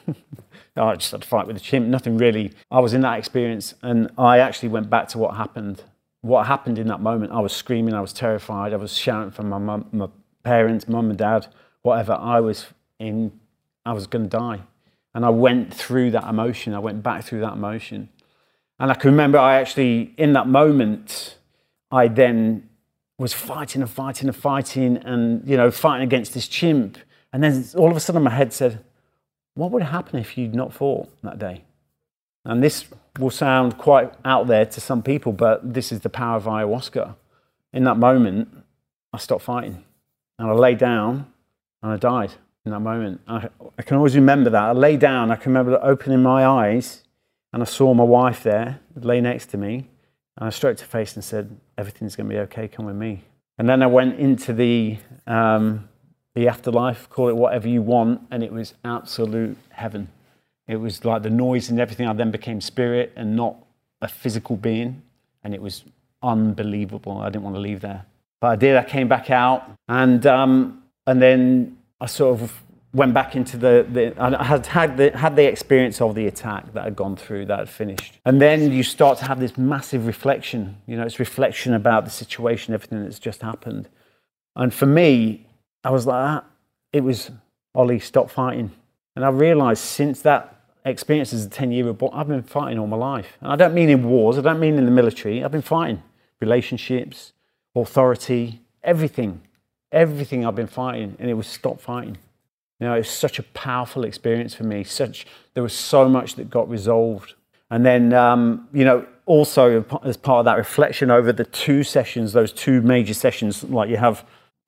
I just had a fight with a chimp, nothing really. I was in that experience, and I actually went back to what happened. What happened in that moment, I was screaming, I was terrified, I was shouting for my mum, my parents, mum and dad, whatever. I was in, I was going to die. And I went through that emotion, I went back through that emotion. And I can remember I actually, in that moment, I then was fighting and fighting and fighting and, you know, fighting against this chimp. And then all of a sudden my head said, what would happen if you'd not fought that day? And this will sound quite out there to some people, but this is the power of ayahuasca. In that moment, I stopped fighting. And I lay down and I died in that moment. I, I can always remember that. I lay down, I can remember opening my eyes and I saw my wife there, lay next to me. And I stroked her face and said, everything's going to be okay, come with me. And then I went into the um, the afterlife, call it whatever you want, and it was absolute heaven. It was like the noise and everything. I then became spirit and not a physical being, and it was unbelievable. I didn't want to leave there. But I did, I came back out, and um, and then I sort of went back into the, the I had had the, had the experience of the attack that had gone through, that had finished. And then you start to have this massive reflection, you know, it's reflection about the situation, everything that's just happened. And for me, I was like, ah, it was, Ollie, stop fighting. And I realized since that experience as a ten-year-old boy, I've been fighting all my life. And I don't mean in wars, I don't mean in the military, I've been fighting. Relationships, authority, everything. Everything I've been fighting, and it was stop fighting. You know, it was such a powerful experience for me. Such, there was so much that got resolved. And then, um, you know, also as part of that reflection over the two sessions, those two major sessions, like you have,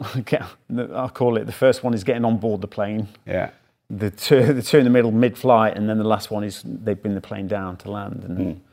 I call it, the first one is getting on board the plane. Yeah. The two, the two in the middle, mid-flight, and then the last one is they bring the plane down to land. And mm.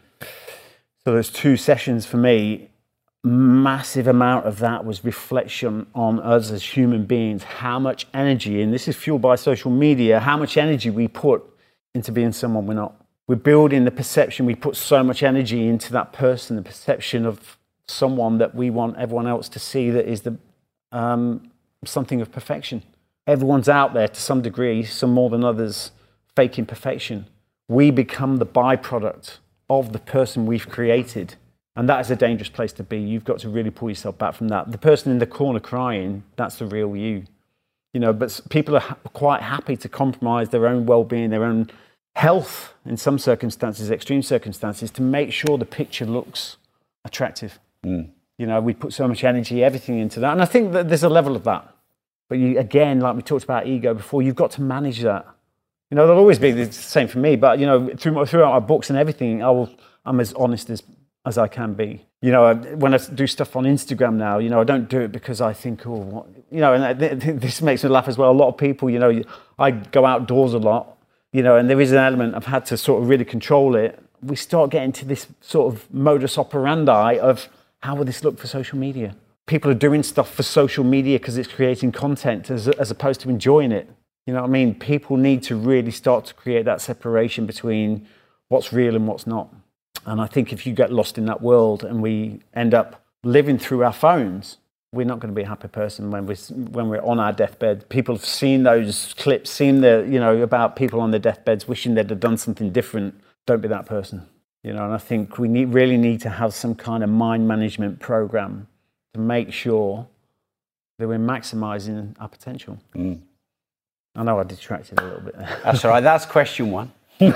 so those two sessions for me, massive amount of that was reflection on us as human beings, how much energy, and this is fueled by social media, how much energy we put into being someone we're not. We're building the perception, we put so much energy into that person, the perception of someone that we want everyone else to see that is the um, something of perfection. Everyone's out there to some degree, some more than others, faking perfection. We become the byproduct of the person we've created. And that is a dangerous place to be. You've got to really pull yourself back from that. The person in the corner crying, that's the real you. You know, but people are ha- quite happy to compromise their own well-being, their own health in some circumstances, extreme circumstances, to make sure the picture looks attractive. Mm. You know, we put so much energy, everything into that. And I think that there's a level of that. But you, again, like we talked about ego before, you've got to manage that. You know, there'll always be the same for me, but, you know, through, throughout my books and everything, I will, I'm as honest as as I can be. You know, when I do stuff on Instagram now, you know, I don't do it because I think, oh, what, you know, and this makes me laugh as well. A lot of people, you know, I go outdoors a lot, you know, and there is an element I've had to sort of really control it. We start getting to this sort of modus operandi of how will this look for social media? People are doing stuff for social media because it's creating content as, as opposed to enjoying it. You know what I mean? People need to really start to create that separation between what's real and what's not. And I think if you get lost in that world and we end up living through our phones, we're not going to be a happy person when we're, when we're on our deathbed. People have seen those clips, seen the, you know, about people on their deathbeds wishing they'd have done something different. Don't be that person. You know, and I think we need, really need to have some kind of mind management program to make sure that we're maximizing our potential. Mm. I know I detracted a little bit there. That's all right. That's question one.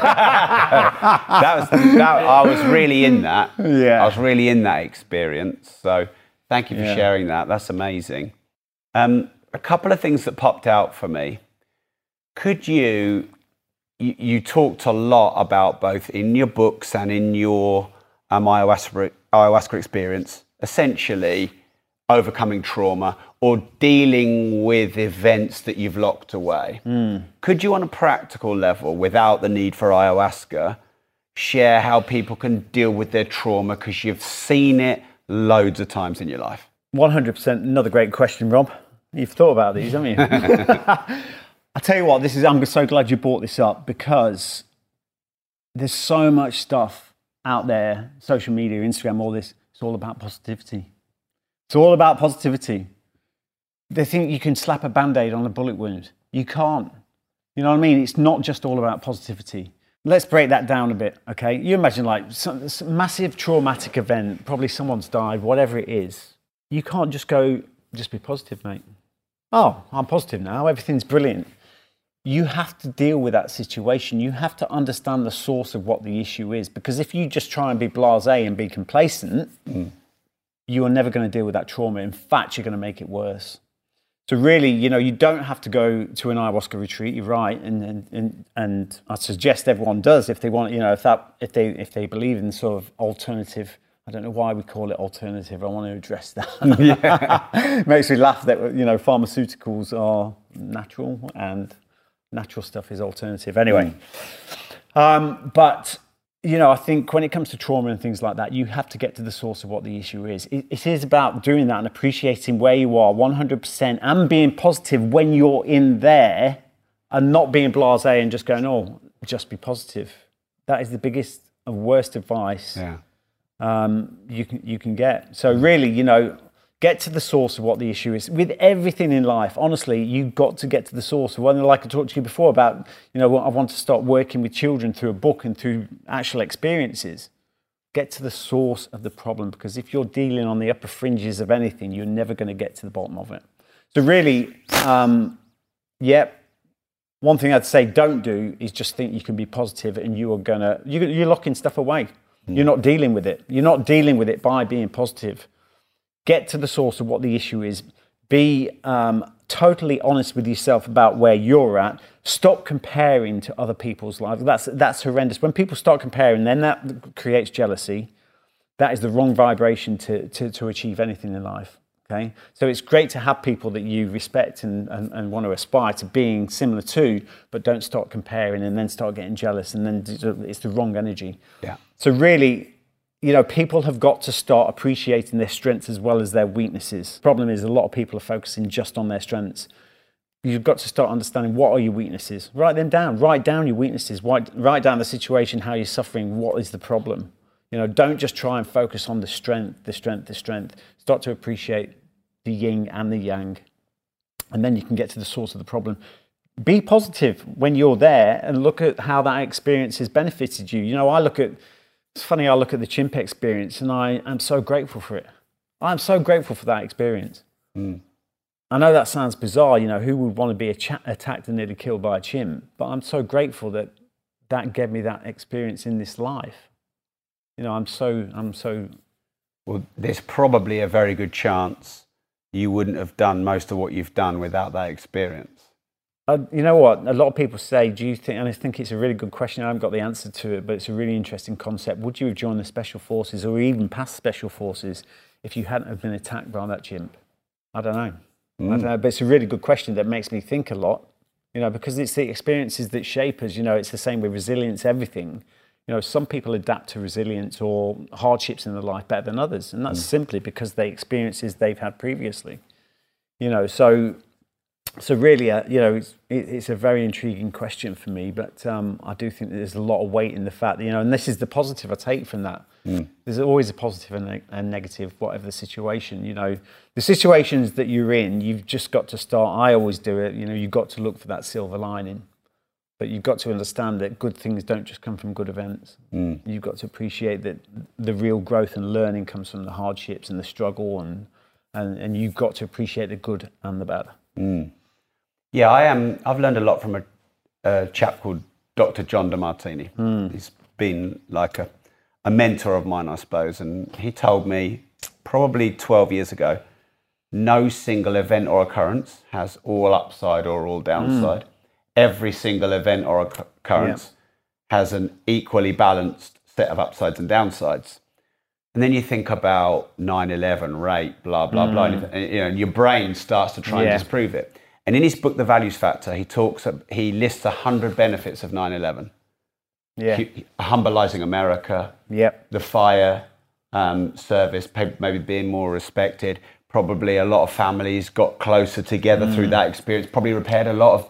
that was that, I was really in that. Yeah. I was really in that experience. So thank you for yeah. sharing that. That's amazing. Um, a couple of things that popped out for me. Could you, you, you talked a lot about both in your books and in your um, ayahuasca, ayahuasca experience, essentially overcoming trauma or dealing with events that you've locked away. Mm. Could you, on a practical level, without the need for ayahuasca, share how people can deal with their trauma because you've seen it loads of times in your life? one hundred percent. Another great question, Rob. You've thought about these, haven't you? I tell you what, this is. I'm so glad you brought this up because there's so much stuff out there, social media, Instagram, all this. It's all about positivity. It's all about positivity. They think you can slap a Band-Aid on a bullet wound. You can't. You know what I mean? It's not just all about positivity. Let's break that down a bit, okay? You imagine like some, some massive traumatic event, probably someone's died, whatever it is. You can't just go, just be positive, mate. Oh, I'm positive now, everything's brilliant. You have to deal with that situation. You have to understand the source of what the issue is. Because if you just try and be blasé and be complacent, mm. you are never going to deal with that trauma. In fact, you're going to make it worse. So really, you know, you don't have to go to an ayahuasca retreat. You're right, and and and, and I suggest everyone does if they want. You know, if that if they if they believe in sort of alternative. I don't know why we call it alternative. I want to address that. Yeah. It makes me laugh that, you know, pharmaceuticals are natural and natural stuff is alternative. Anyway, mm. um, but. You know, I think when it comes to trauma and things like that, you have to get to the source of what the issue is. It, it is about doing that and appreciating where you are one hundred percent and being positive when you're in there and not being blasé and just going, oh, just be positive. That is the biggest and worst advice yeah. um, you can you can get. So really, you know, get to the source of what the issue is. With everything in life, honestly, you've got to get to the source of what, like I talked to you before about, you know, I want to start working with children through a book and through actual experiences. Get to the source of the problem, because if you're dealing on the upper fringes of anything, you're never going to get to the bottom of it. So really, um, yeah, one thing I'd say don't do is just think you can be positive and you are going to, you're locking stuff away. Mm. You're not dealing with it. You're not dealing with it by being positive. Get to the source of what the issue is. Be um, totally honest with yourself about where you're at. Stop comparing to other people's lives. That's that's horrendous. When people start comparing, then that creates jealousy. That is the wrong vibration to to, to achieve anything in life. Okay, so it's great to have people that you respect and, and, and want to aspire to being similar to, but don't start comparing and then start getting jealous, and then it's the wrong energy. Yeah. So really, you know, people have got to start appreciating their strengths as well as their weaknesses. The problem is a lot of people are focusing just on their strengths. You've got to start understanding what are your weaknesses. Write them down. Write down your weaknesses. Write, write down the situation, how you're suffering, what is the problem. You know, don't just try and focus on the strength, the strength, the strength. Start to appreciate the yin and the yang, and then you can get to the source of the problem. Be positive when you're there and look at how that experience has benefited you. You know, I look at, it's funny, I look at the chimp experience and I am so grateful for it. I'm so grateful for that experience. Mm. I know that sounds bizarre, you know, who would want to be attacked and nearly killed by a chimp? But I'm so grateful that that gave me that experience in this life. You know, I'm so, I'm so... Well, there's probably a very good chance you wouldn't have done most of what you've done without that experience. Uh, you know what? A lot of people say, do you think, and I think it's a really good question, I haven't got the answer to it, but it's a really interesting concept. Would you have joined the Special Forces or even past Special Forces if you hadn't have been attacked by that chimp? I don't know. Mm. I don't know, but it's a really good question that makes me think a lot, you know, because it's the experiences that shape us. You know, it's the same with resilience, everything. You know, some people adapt to resilience or hardships in their life better than others, and that's mm. simply because they experiences they've had previously. You know, so so really, uh, you know, it's, it's a very intriguing question for me, but um, I do think that there's a lot of weight in the fact that, you know, and this is the positive I take from that. Mm. There's always a positive and a, a negative, whatever the situation. You know, the situations that you're in, you've just got to start. I always do it. You know, you've got to look for that silver lining. But you've got to understand that good things don't just come from good events. Mm. You've got to appreciate that the real growth and learning comes from the hardships and the struggle, and and, and you've got to appreciate the good and the bad. Mm. Yeah, I am. I've learned a lot from a, a chap called Doctor John DeMartini. Mm. He's been like a, a mentor of mine, I suppose, and he told me probably twelve years ago, no single event or occurrence has all upside or all downside. Mm. Every single event or occurrence yeah. has an equally balanced set of upsides and downsides. And then you think about nine eleven, rape, blah, blah, mm. blah, and, you know, and your brain starts to try yeah. and disprove it. And in his book, The Values Factor, he talks, he lists one hundred benefits of nine eleven. Yeah. He, humbling America, yep. the fire um, service, maybe being more respected. Probably a lot of families got closer together mm. through that experience, probably repaired a lot of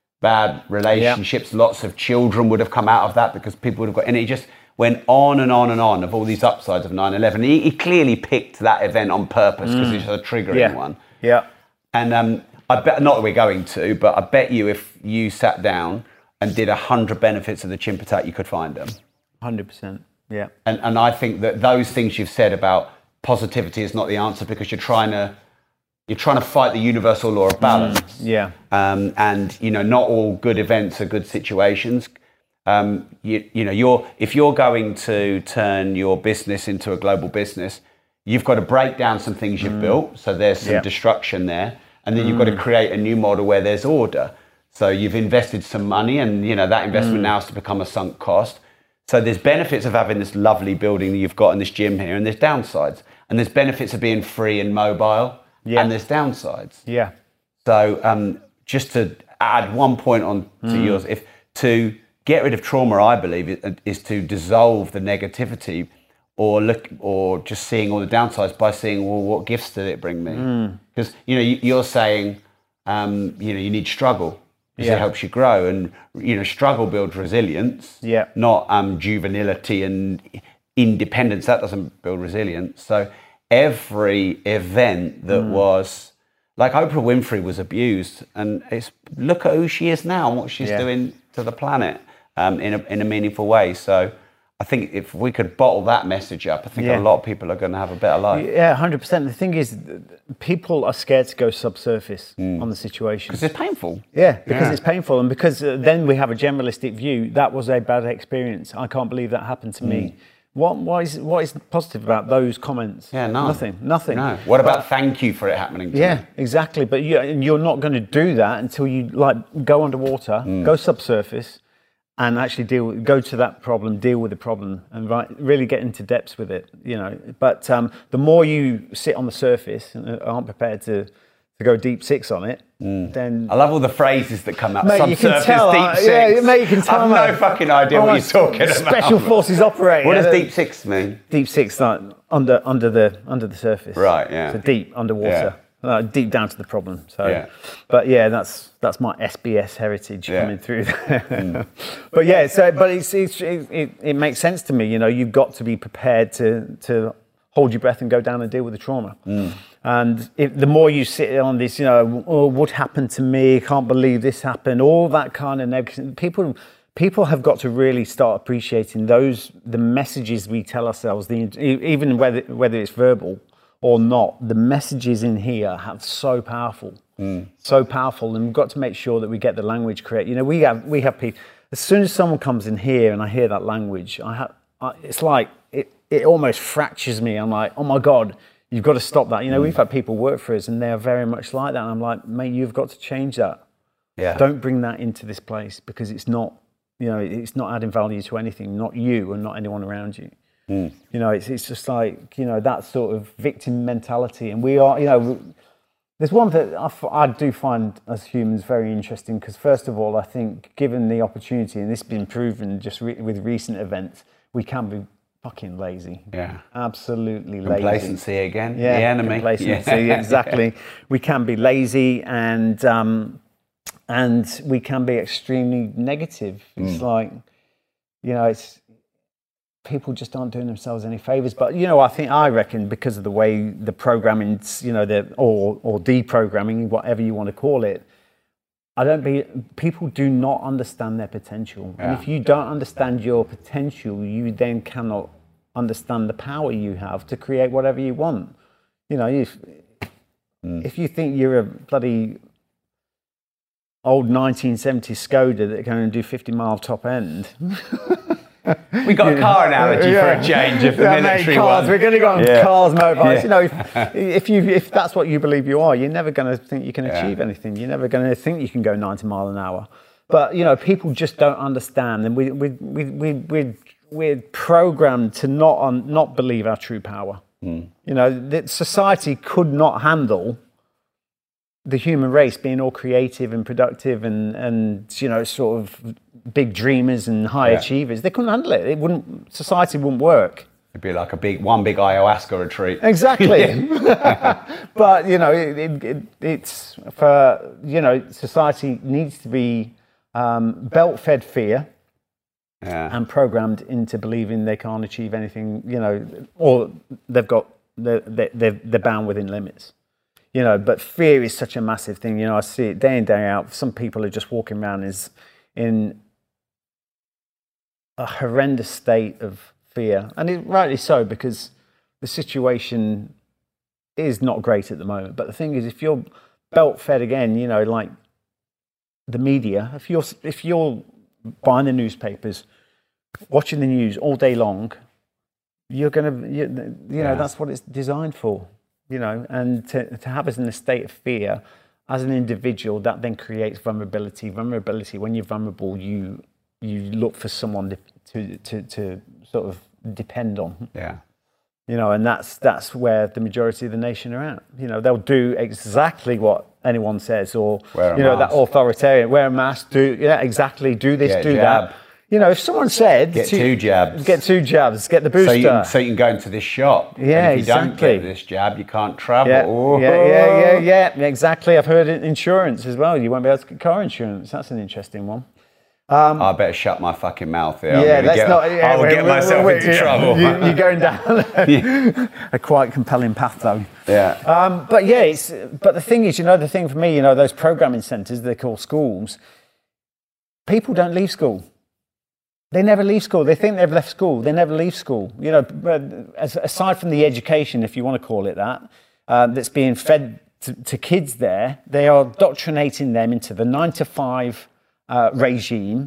bad relationships. Yep. Lots of children would have come out of that because people would have got, and it just went on and on and on of all these upsides of nine eleven. He, he clearly picked that event on purpose because mm. it's a triggering yeah. one. Yeah. And um, I bet, not that we're going to, but I bet you if you sat down and did a hundred benefits of the chimp attack, you could find them. one hundred percent. Yeah. And and I think that those things you've said about positivity is not the answer because you're trying to You're trying to fight the universal law of balance. Mm, yeah. Um, and, you know, not all good events are good situations. Um, you, you know, you're if you're going to turn your business into a global business, you've got to break down some things you've mm. built. So there's some yeah. destruction there. And then mm. you've got to create a new model where there's order. So you've invested some money and, you know, that investment mm. now has to become a sunk cost. So there's benefits of having this lovely building that you've got in this gym here, and there's downsides. And there's benefits of being free and mobile. Yeah. And there's downsides. Yeah. So um, just to add one point on to mm. yours, if to get rid of trauma, I believe, is to dissolve the negativity, or look, or just seeing all the downsides by seeing, well, what gifts did it bring me? Because mm. you know, you're saying, um, you know, you need struggle because yeah. it helps you grow, and you know, struggle builds resilience. Yeah. Not um, juvenility and independence. That doesn't build resilience. So every event that mm. was, like Oprah Winfrey was abused, and it's look at who she is now and what she's yeah. doing to the planet um, in a in a meaningful way. So I think if we could bottle that message up, I think yeah. a lot of people are going to have a better life. Yeah, one hundred percent. The thing is, people are scared to go subsurface mm. on the situation. Because it's painful. Yeah, because yeah. it's painful. And because uh, then we have a generalistic view, that was a bad experience. I can't believe that happened to mm. me. What, what is what is positive about those comments? Yeah, no. Nothing. Nothing. No. What about but, thank you for it happening to Yeah, me? exactly. But you, and you're not going to do that until you like go underwater, mm. go subsurface, and actually deal with, go to that problem, deal with the problem, and right, really get into depths with it. You know. But um, the more you sit on the surface and aren't prepared to to go deep six on it, mm. then I love all the phrases that come out. Mate, Subsurface, you can tell, deep uh, six. Yeah, mate, you can tell. I have no fucking idea what you're talking about. Special forces operating. What does deep six mean? Deep six, like under under the under the surface. Right. Yeah. So deep underwater, yeah. uh, deep down to the problem. So, yeah. but yeah, that's that's my S B S heritage yeah. coming through there. Mm. But yeah, so but it's, it's it, it it makes sense to me. You know, you've got to be prepared to to hold your breath and go down and deal with the trauma. Mm. And if, the more you sit on this, you know, oh, what happened to me? Can't believe this happened. All that kind of negative. People, people have got to really start appreciating those the messages we tell ourselves. The, even whether whether it's verbal or not, the messages in here have so powerful, mm. so powerful, and we've got to make sure that we get the language correct. You know, we have we have people. As soon as someone comes in here and I hear that language, I have. I, it's like it. It almost fractures me. I'm like, oh my God. You've got to stop that. You know, we've had people work for us and they're very much like that. And I'm like, mate, you've got to change that. Yeah. Don't bring that into this place because it's not, you know, it's not adding value to anything, not you and not anyone around you. Mm. You know, it's it's just like, you know, that sort of victim mentality. And we are, you know, there's one that I, f- I do find as humans very interesting because first of all, I think given the opportunity, and this has been proven just re- with recent events, we can be fucking lazy. Yeah. Absolutely lazy. Complacency again. Yeah. The enemy. Complacency, yeah. exactly. We can be lazy and um, and we can be extremely negative. It's mm. like, you know, it's people just aren't doing themselves any favors. But you know, I think I reckon because of the way the programming, you know, the or or deprogramming, whatever you want to call it. I don't be. People do not understand their potential, yeah. and if you don't understand your potential, you then cannot understand the power you have to create whatever you want. You know, if mm. if you think you're a bloody old nineteen seventies Skoda that can only do fifty mile top end. We got a car analogy yeah. for a change of the yeah, military mate, cars. one. We're going to go on yeah. cars, mobiles. Yeah. You know, if, if you if that's what you believe you are, you're never going to think you can achieve yeah. anything. You're never going to think you can go ninety mile an hour. But you know, people just don't understand, and we we we we we're, we're programmed to not un, not believe our true power. Mm. You know, that society could not handle the human race being all creative and productive and and you know sort of big dreamers and high yeah. achievers. They couldn't handle it. It wouldn't. Society wouldn't work. It'd be like a big one big ayahuasca retreat. Exactly. But you know, it, it, it, it's for you know, society needs to be um, belt-fed fear yeah. and programmed into believing they can't achieve anything. You know, or they've got they're they're, they're bound within limits. You know, but fear is such a massive thing. You know, I see it day in, day out. Some people are just walking around is in a horrendous state of fear. And it, rightly so, because the situation is not great at the moment. But the thing is, if you're belt fed again, you know, like the media, if you're, if you're buying the newspapers, watching the news all day long, you're going to, you, you know, yeah. that's what it's designed for. You know, and to, to have us in a state of fear as an individual, that then creates vulnerability. Vulnerability, when you're vulnerable, you you look for someone to to, to sort of depend on. Yeah. You know, and that's that's where the majority of the nation are at. You know, they'll do exactly what anyone says, or wear a you know, mask. that authoritarian, wear a mask, do yeah, exactly, do this, Get do jab. that. You know, if someone said get two jabs, get two jabs, get the booster, so you can, so you can go into this shop. Yeah, and if you exactly. don't get this jab, you can't travel. Yeah, oh. yeah, yeah, yeah, yeah, exactly. I've heard insurance as well. You won't be able to get car insurance. That's an interesting one. Um, I better shut my fucking mouth here. Yeah, I'm let's get, not. Yeah, I will wait, get wait, myself wait, into yeah, trouble. You, you're going down yeah. a quite compelling path, though. Yeah. Um, but yeah, it's. But the thing is, you know, the thing for me, you know, those programming centres they call schools. People don't leave school. They never leave school. They think they've left school. They never leave school. You know, aside from the education, if you want to call it that, uh, that's being fed to, to kids there, they are indoctrinating them into the nine to five uh, regime.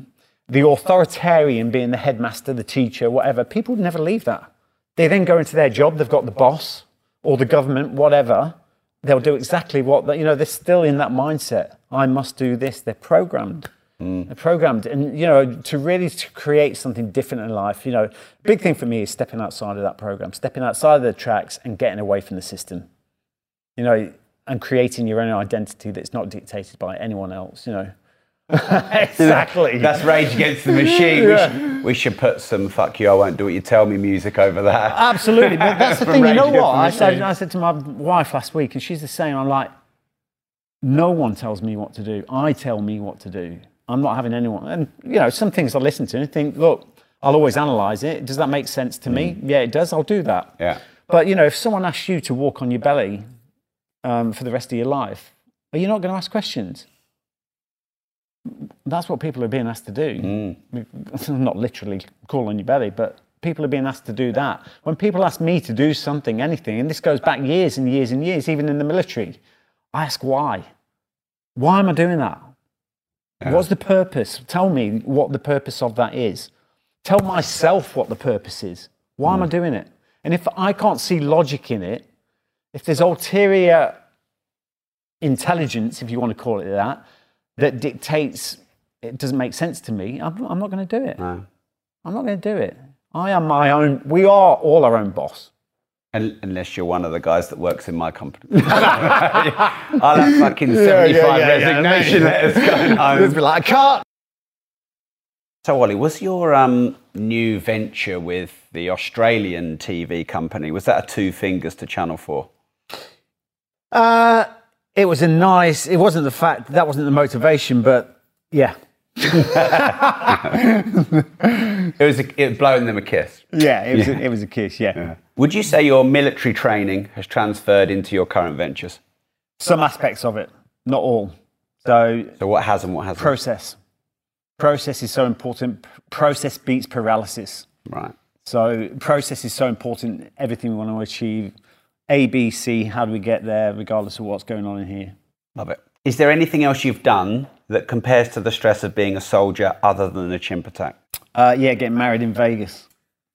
the authoritarian being the headmaster, the teacher, whatever, people never leave that. They then go into their job, they've got the boss or the government, whatever. They'll do exactly what, you know, they're still in that mindset. I must do this. They're programmed. Mm. They're programmed. And, you know, to really to create something different in life, you know, big thing for me is stepping outside of that program, stepping outside of the tracks and getting away from the system, you know, and creating your own identity that's not dictated by anyone else, you know. Exactly. That's Rage Against the Machine. Yeah. We, should, we should put some "fuck you, I won't do what you tell me" music over that. Absolutely. But that's the thing. You know what? I said, I said to my wife last week, and she's the same. I'm like, no one tells me what to do. I tell me what to do. I'm not having anyone. And you know, some things I listen to and think, look, I'll always analyse it. Does that make sense to me? Mm. Yeah, it does. I'll do that. Yeah. But you know, if someone asks you to walk on your belly um, for the rest of your life, are you not going to ask questions? That's what people are being asked to do. Mm. Not literally crawl on your belly, but people are being asked to do that. When people ask me to do something, anything, and this goes back years and years and years, even in the military, I ask why. Why am I doing that? Yeah. What's the purpose? Tell me what the purpose of that is. Tell myself what the purpose is. Why mm. am I doing it? And if I can't see logic in it, if there's ulterior intelligence, if you want to call it that, that dictates it doesn't make sense to me, I'm, I'm not going to do it. No. I'm not going to do it. I am my own, we are all our own boss. And, unless you're one of the guys that works in my company. I'll have fucking seventy-five yeah, yeah, yeah, resignation yeah. letters going home. Just be like, I can't. So, Ollie, was your um, new venture with the Australian T V company, was that a two fingers to Channel four? Uh... It was a nice, it wasn't the fact, that wasn't the motivation, but yeah. it was a, it blowing them a kiss. Yeah, it was, yeah. A, it was a kiss, yeah. yeah. Would you say your military training has transferred into your current ventures? Some aspects of it, not all. So, so what has and what hasn't? Process. Process is so important. Process beats paralysis. Right. So process is so important, everything we want to achieve. A, B, C, how do we get there, regardless of what's going on in here. Love it. Is there anything else you've done that compares to the stress of being a soldier other than a chimp attack? Uh, yeah, getting married in Vegas.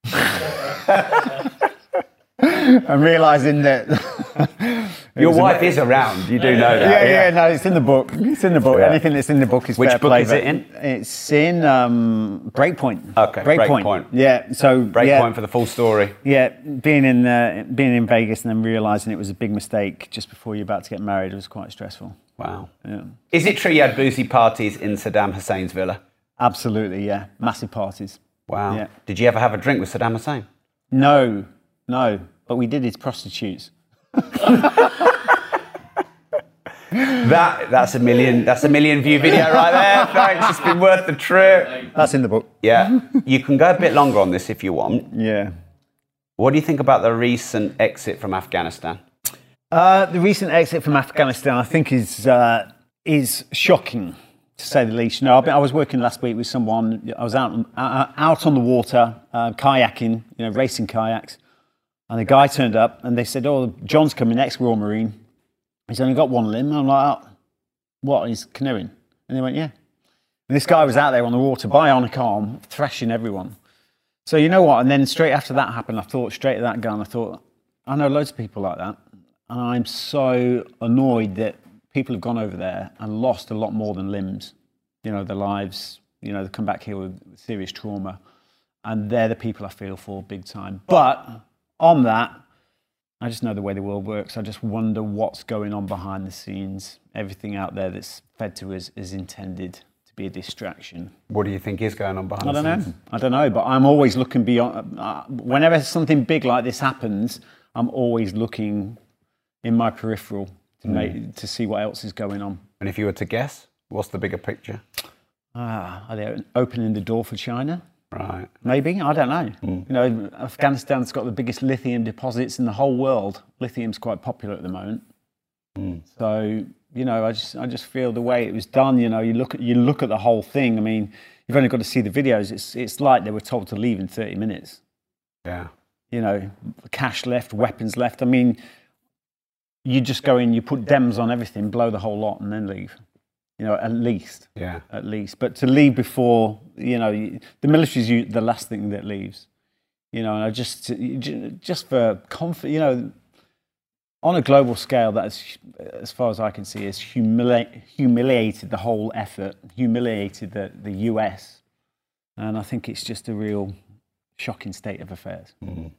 I'm realising that... Your wife is around, you do know that. Yeah, yeah, yeah, no, it's in the book. It's in the book. Yeah. Anything that's in the book is Which fair book play, is it in? It's in um, Breakpoint. Okay, Breakpoint. Breakpoint. Yeah, so... Breakpoint yeah, for the full story. Yeah, being in, uh, being in Vegas and then realising it was a big mistake just before you're about to get married, it was quite stressful. Wow. Yeah. Is it true you had boozy parties in Saddam Hussein's villa? Absolutely, yeah. Massive parties. Wow. Yeah. Did you ever have a drink with Saddam Hussein? No, no. But we did his prostitutes. That that's a million that's a million view video right there. Thanks, it's been worth the trip. That's in the book. Yeah. You can go a bit longer on this if you want. Yeah. What do you think about the recent exit from Afghanistan? Uh, the recent exit from Afghanistan, I think, is uh, is shocking, to say the least. You know, I was working last week with someone. I was out uh, out on the water, uh, kayaking, you know, racing kayaks, and a guy turned up, and they said, "Oh, John's coming, ex-Royal Marine. He's only got one limb." And I'm like, oh, "What? He's canoeing?" And they went, "Yeah." And this guy was out there on the water, bionic arm, thrashing everyone. So you know what? And then straight after that happened, I thought straight at that guy, and I thought, I know loads of people like that. And I'm so annoyed that people have gone over there and lost a lot more than limbs. You know, their lives, you know, they come back here with serious trauma. And they're the people I feel for big time. But on that, I just know the way the world works. I just wonder what's going on behind the scenes. Everything out there that's fed to us is intended to be a distraction. What do you think is going on behind I don't the scenes? know. I don't know, but I'm always looking beyond. Uh, whenever something big like this happens, I'm always looking in my peripheral to, mm. make, to see what else is going on. And if you were to guess, what's the bigger picture? Ah, are they opening the door for China? Right. Maybe, I don't know. Mm. You know, Afghanistan's got the biggest lithium deposits in the whole world. Lithium's quite popular at the moment. Mm. So, you know, I just I just feel the way it was done, you know, you look at you look at the whole thing. I mean, you've only got to see the videos. It's it's like they were told to leave in thirty minutes. Yeah. You know, cash left, weapons left. I mean, you just go in, you put dems on everything, blow the whole lot, and then leave. you know, at least. Yeah. At least. But to leave before, you know, the military is the last thing that leaves. You know, and I just, just for comfort, you know, on a global scale, that's, as far as I can see, has humili- humiliated the whole effort, humiliated the, the U S. And I think it's just a real shocking state of affairs. Mm.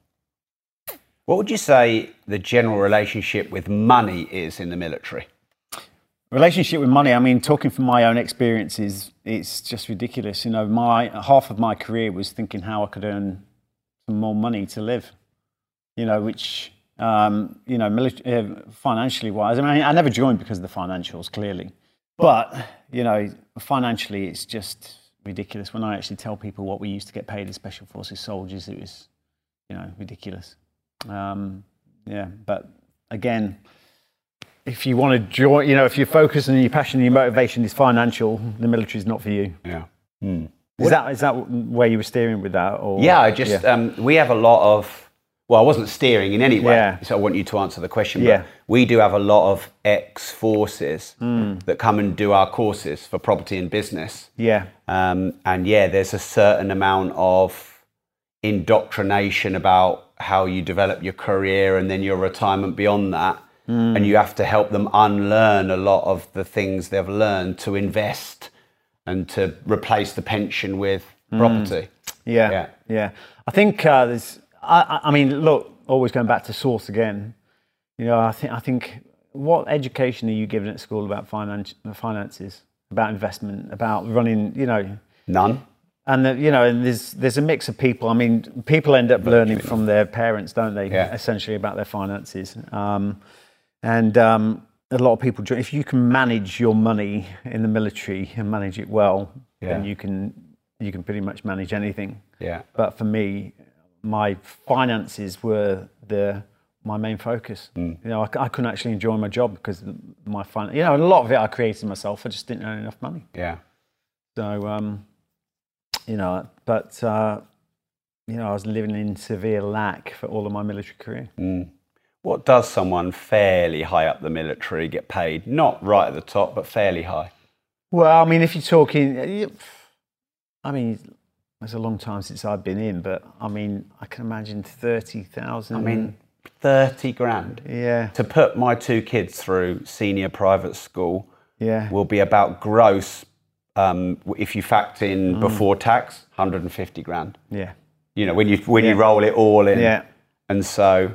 What would you say the general relationship with money is in the military? Relationship with money, I mean, talking from my own experiences, it's just ridiculous. You know, my half of my career was thinking how I could earn some more money to live, you know, which, um, you know, military, uh, financially wise, I mean, I never joined because of the financials, clearly. But, you know, financially, it's just ridiculous. When I actually tell people what we used to get paid as Special Forces soldiers, it was, you know, ridiculous. Um, yeah, but again, if you want to join, you know, if your focus and your passion and your motivation is financial, the military is not for you. Yeah. Mm. Is that is that where you were steering with that? Or yeah, I just yeah. Um, we have a lot of. Well, I wasn't steering in any way, yeah. so I want you to answer the question. But yeah. we do have a lot of ex-forces mm. that come and do our courses for property and business. Yeah. Um, and yeah, there's a certain amount of indoctrination about how you develop your career and then your retirement beyond that. Mm. And you have to help them unlearn a lot of the things they've learned to invest and to replace the pension with mm. property. Yeah, yeah. yeah. I think uh, there's... I, I mean, look, always going back to source again, you know, I think, I think what education are you given at school about finance, finances, about investment, about running, you know? None. And, the, you know, and there's, there's a mix of people. I mean, people end up learning from their parents, don't they, yeah. essentially about their finances. Um, and um, a lot of people, if you can manage your money in the military and manage it well, yeah. then you can, you can pretty much manage anything. Yeah. But for me, my finances were the my main focus. Mm. You know, I, I couldn't actually enjoy my job because my fin- you know, and a lot of it I created myself. I just didn't earn enough money. Yeah. So, um, you know, but uh, you know, I was living in severe lack for all of my military career. Mm. What does someone fairly high up the military get paid? Not right at the top, but fairly high. Well, I mean, if you're talking, I mean. It's a long time since I've been in, but I mean, I can imagine thirty thousand. I mean, thirty grand. Yeah. To put my two kids through senior private school yeah. will be about gross, um, if you factor in mm. before tax, one hundred fifty grand. Yeah. You know, when you when yeah. you roll it all in. Yeah. And so,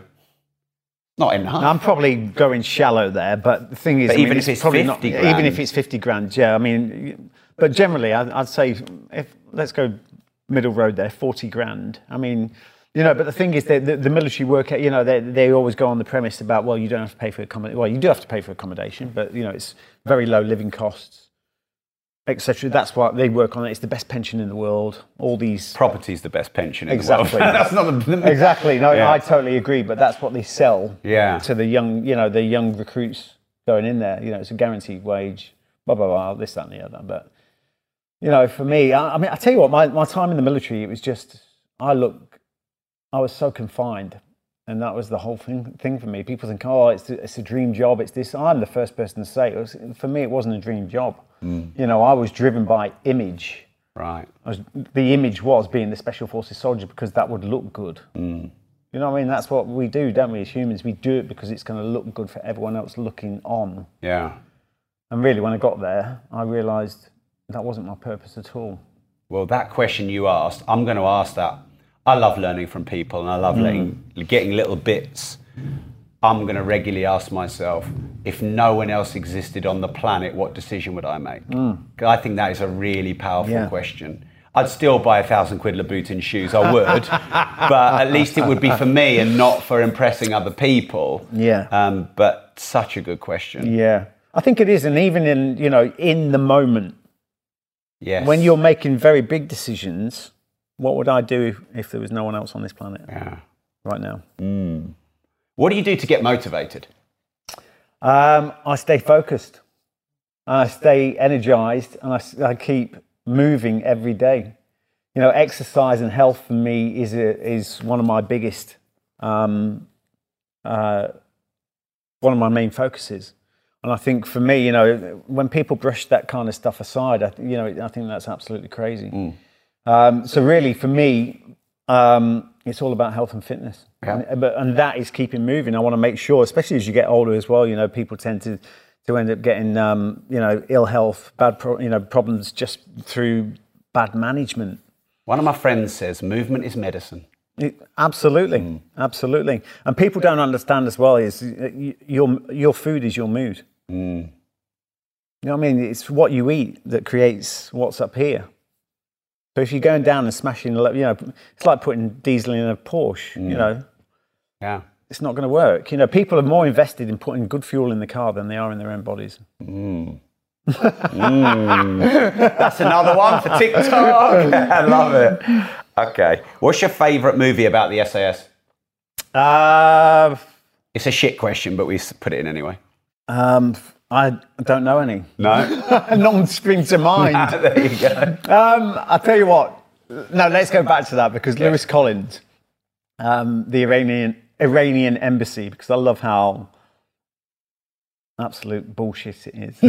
not enough. I'm probably going shallow there, but the thing is, but I mean, even it's if it's probably fifty not, grand. even if it's fifty grand, yeah. I mean, but generally, I'd, I'd say if let's go middle road there, forty grand. I mean, you know, but the thing is that the, the military work, you know, they they always go on the premise about, well, you don't have to pay for accommodation. Well, you do have to pay for accommodation, but you know, it's very low living costs, et cetera. That's what they work on. It's the best pension in the world. All these property's the best pension in exactly. the world. That's not the, exactly. No, yeah. I totally agree. But that's what they sell yeah. to the young, you know, the young recruits going in there. You know, it's a guaranteed wage. Blah blah blah. This, that, and the other. But you know, for me, I, I mean, I tell you what, my, my time in the military, it was just, I look, I was so confined. And that was the whole thing, thing for me. People think, oh, it's, it's a dream job. It's this. I'm the first person to say it. It was, for me, it wasn't a dream job. Mm. You know, I was driven by image. Right. I was, the image was being the Special Forces soldier because that would look good. Mm. You know what I mean? That's what we do, don't we, as humans? We do it because it's going to look good for everyone else looking on. Yeah. And really, when I got there, I realised that wasn't my purpose at all. Well, that question you asked, I'm going to ask that. I love learning from people and I love mm. letting, getting little bits. I'm going to regularly ask myself, if no one else existed on the planet, what decision would I make? Mm. I think that is a really powerful yeah. question. I'd still buy a thousand quid Louboutin shoes, I would, but at least it would be for me and not for impressing other people. Yeah. Um, but such a good question. Yeah. I think it is. And even in, you know, in the moment, yes. when you're making very big decisions, what would I do if there was no one else on this planet yeah. right now? Mm. What do you do to get motivated? Um, I stay focused. I stay energized, and I, I keep moving every day. You know, exercise and health for me is a, is one of my biggest, um, uh, one of my main focuses. And I think for me, you know, when people brush that kind of stuff aside, I, you know, I think that's absolutely crazy. Mm. Um, so really, for me, um, it's all about health and fitness. Yeah. And, but, and that is keeping moving. I want to make sure, especially as you get older as well, you know, people tend to, to end up getting, um, you know, ill health, bad, pro- you know, problems just through bad management. One of my friends says movement is medicine. It, absolutely, mm. absolutely. And people don't understand as well is your your food is your mood. Mm. You know what I mean? It's what you eat that creates what's up here. So if you're going down and smashing, you know, it's like putting diesel in a Porsche. Mm. You know, yeah, it's not going to work. You know, people are more invested in putting good fuel in the car than they are in their own bodies. Mm. mm. That's another one for TikTok. I love it. Okay, what's your favourite movie about the S A S? Uh, it's a shit question, but we put it in anyway. Um, I don't know any. No? None spring to mind. Nah, there you go. Um, I'll tell you what. No, let's go back to that because yeah. Lewis Collins, um, the Iranian Iranian embassy, because I love how absolute bullshit it is.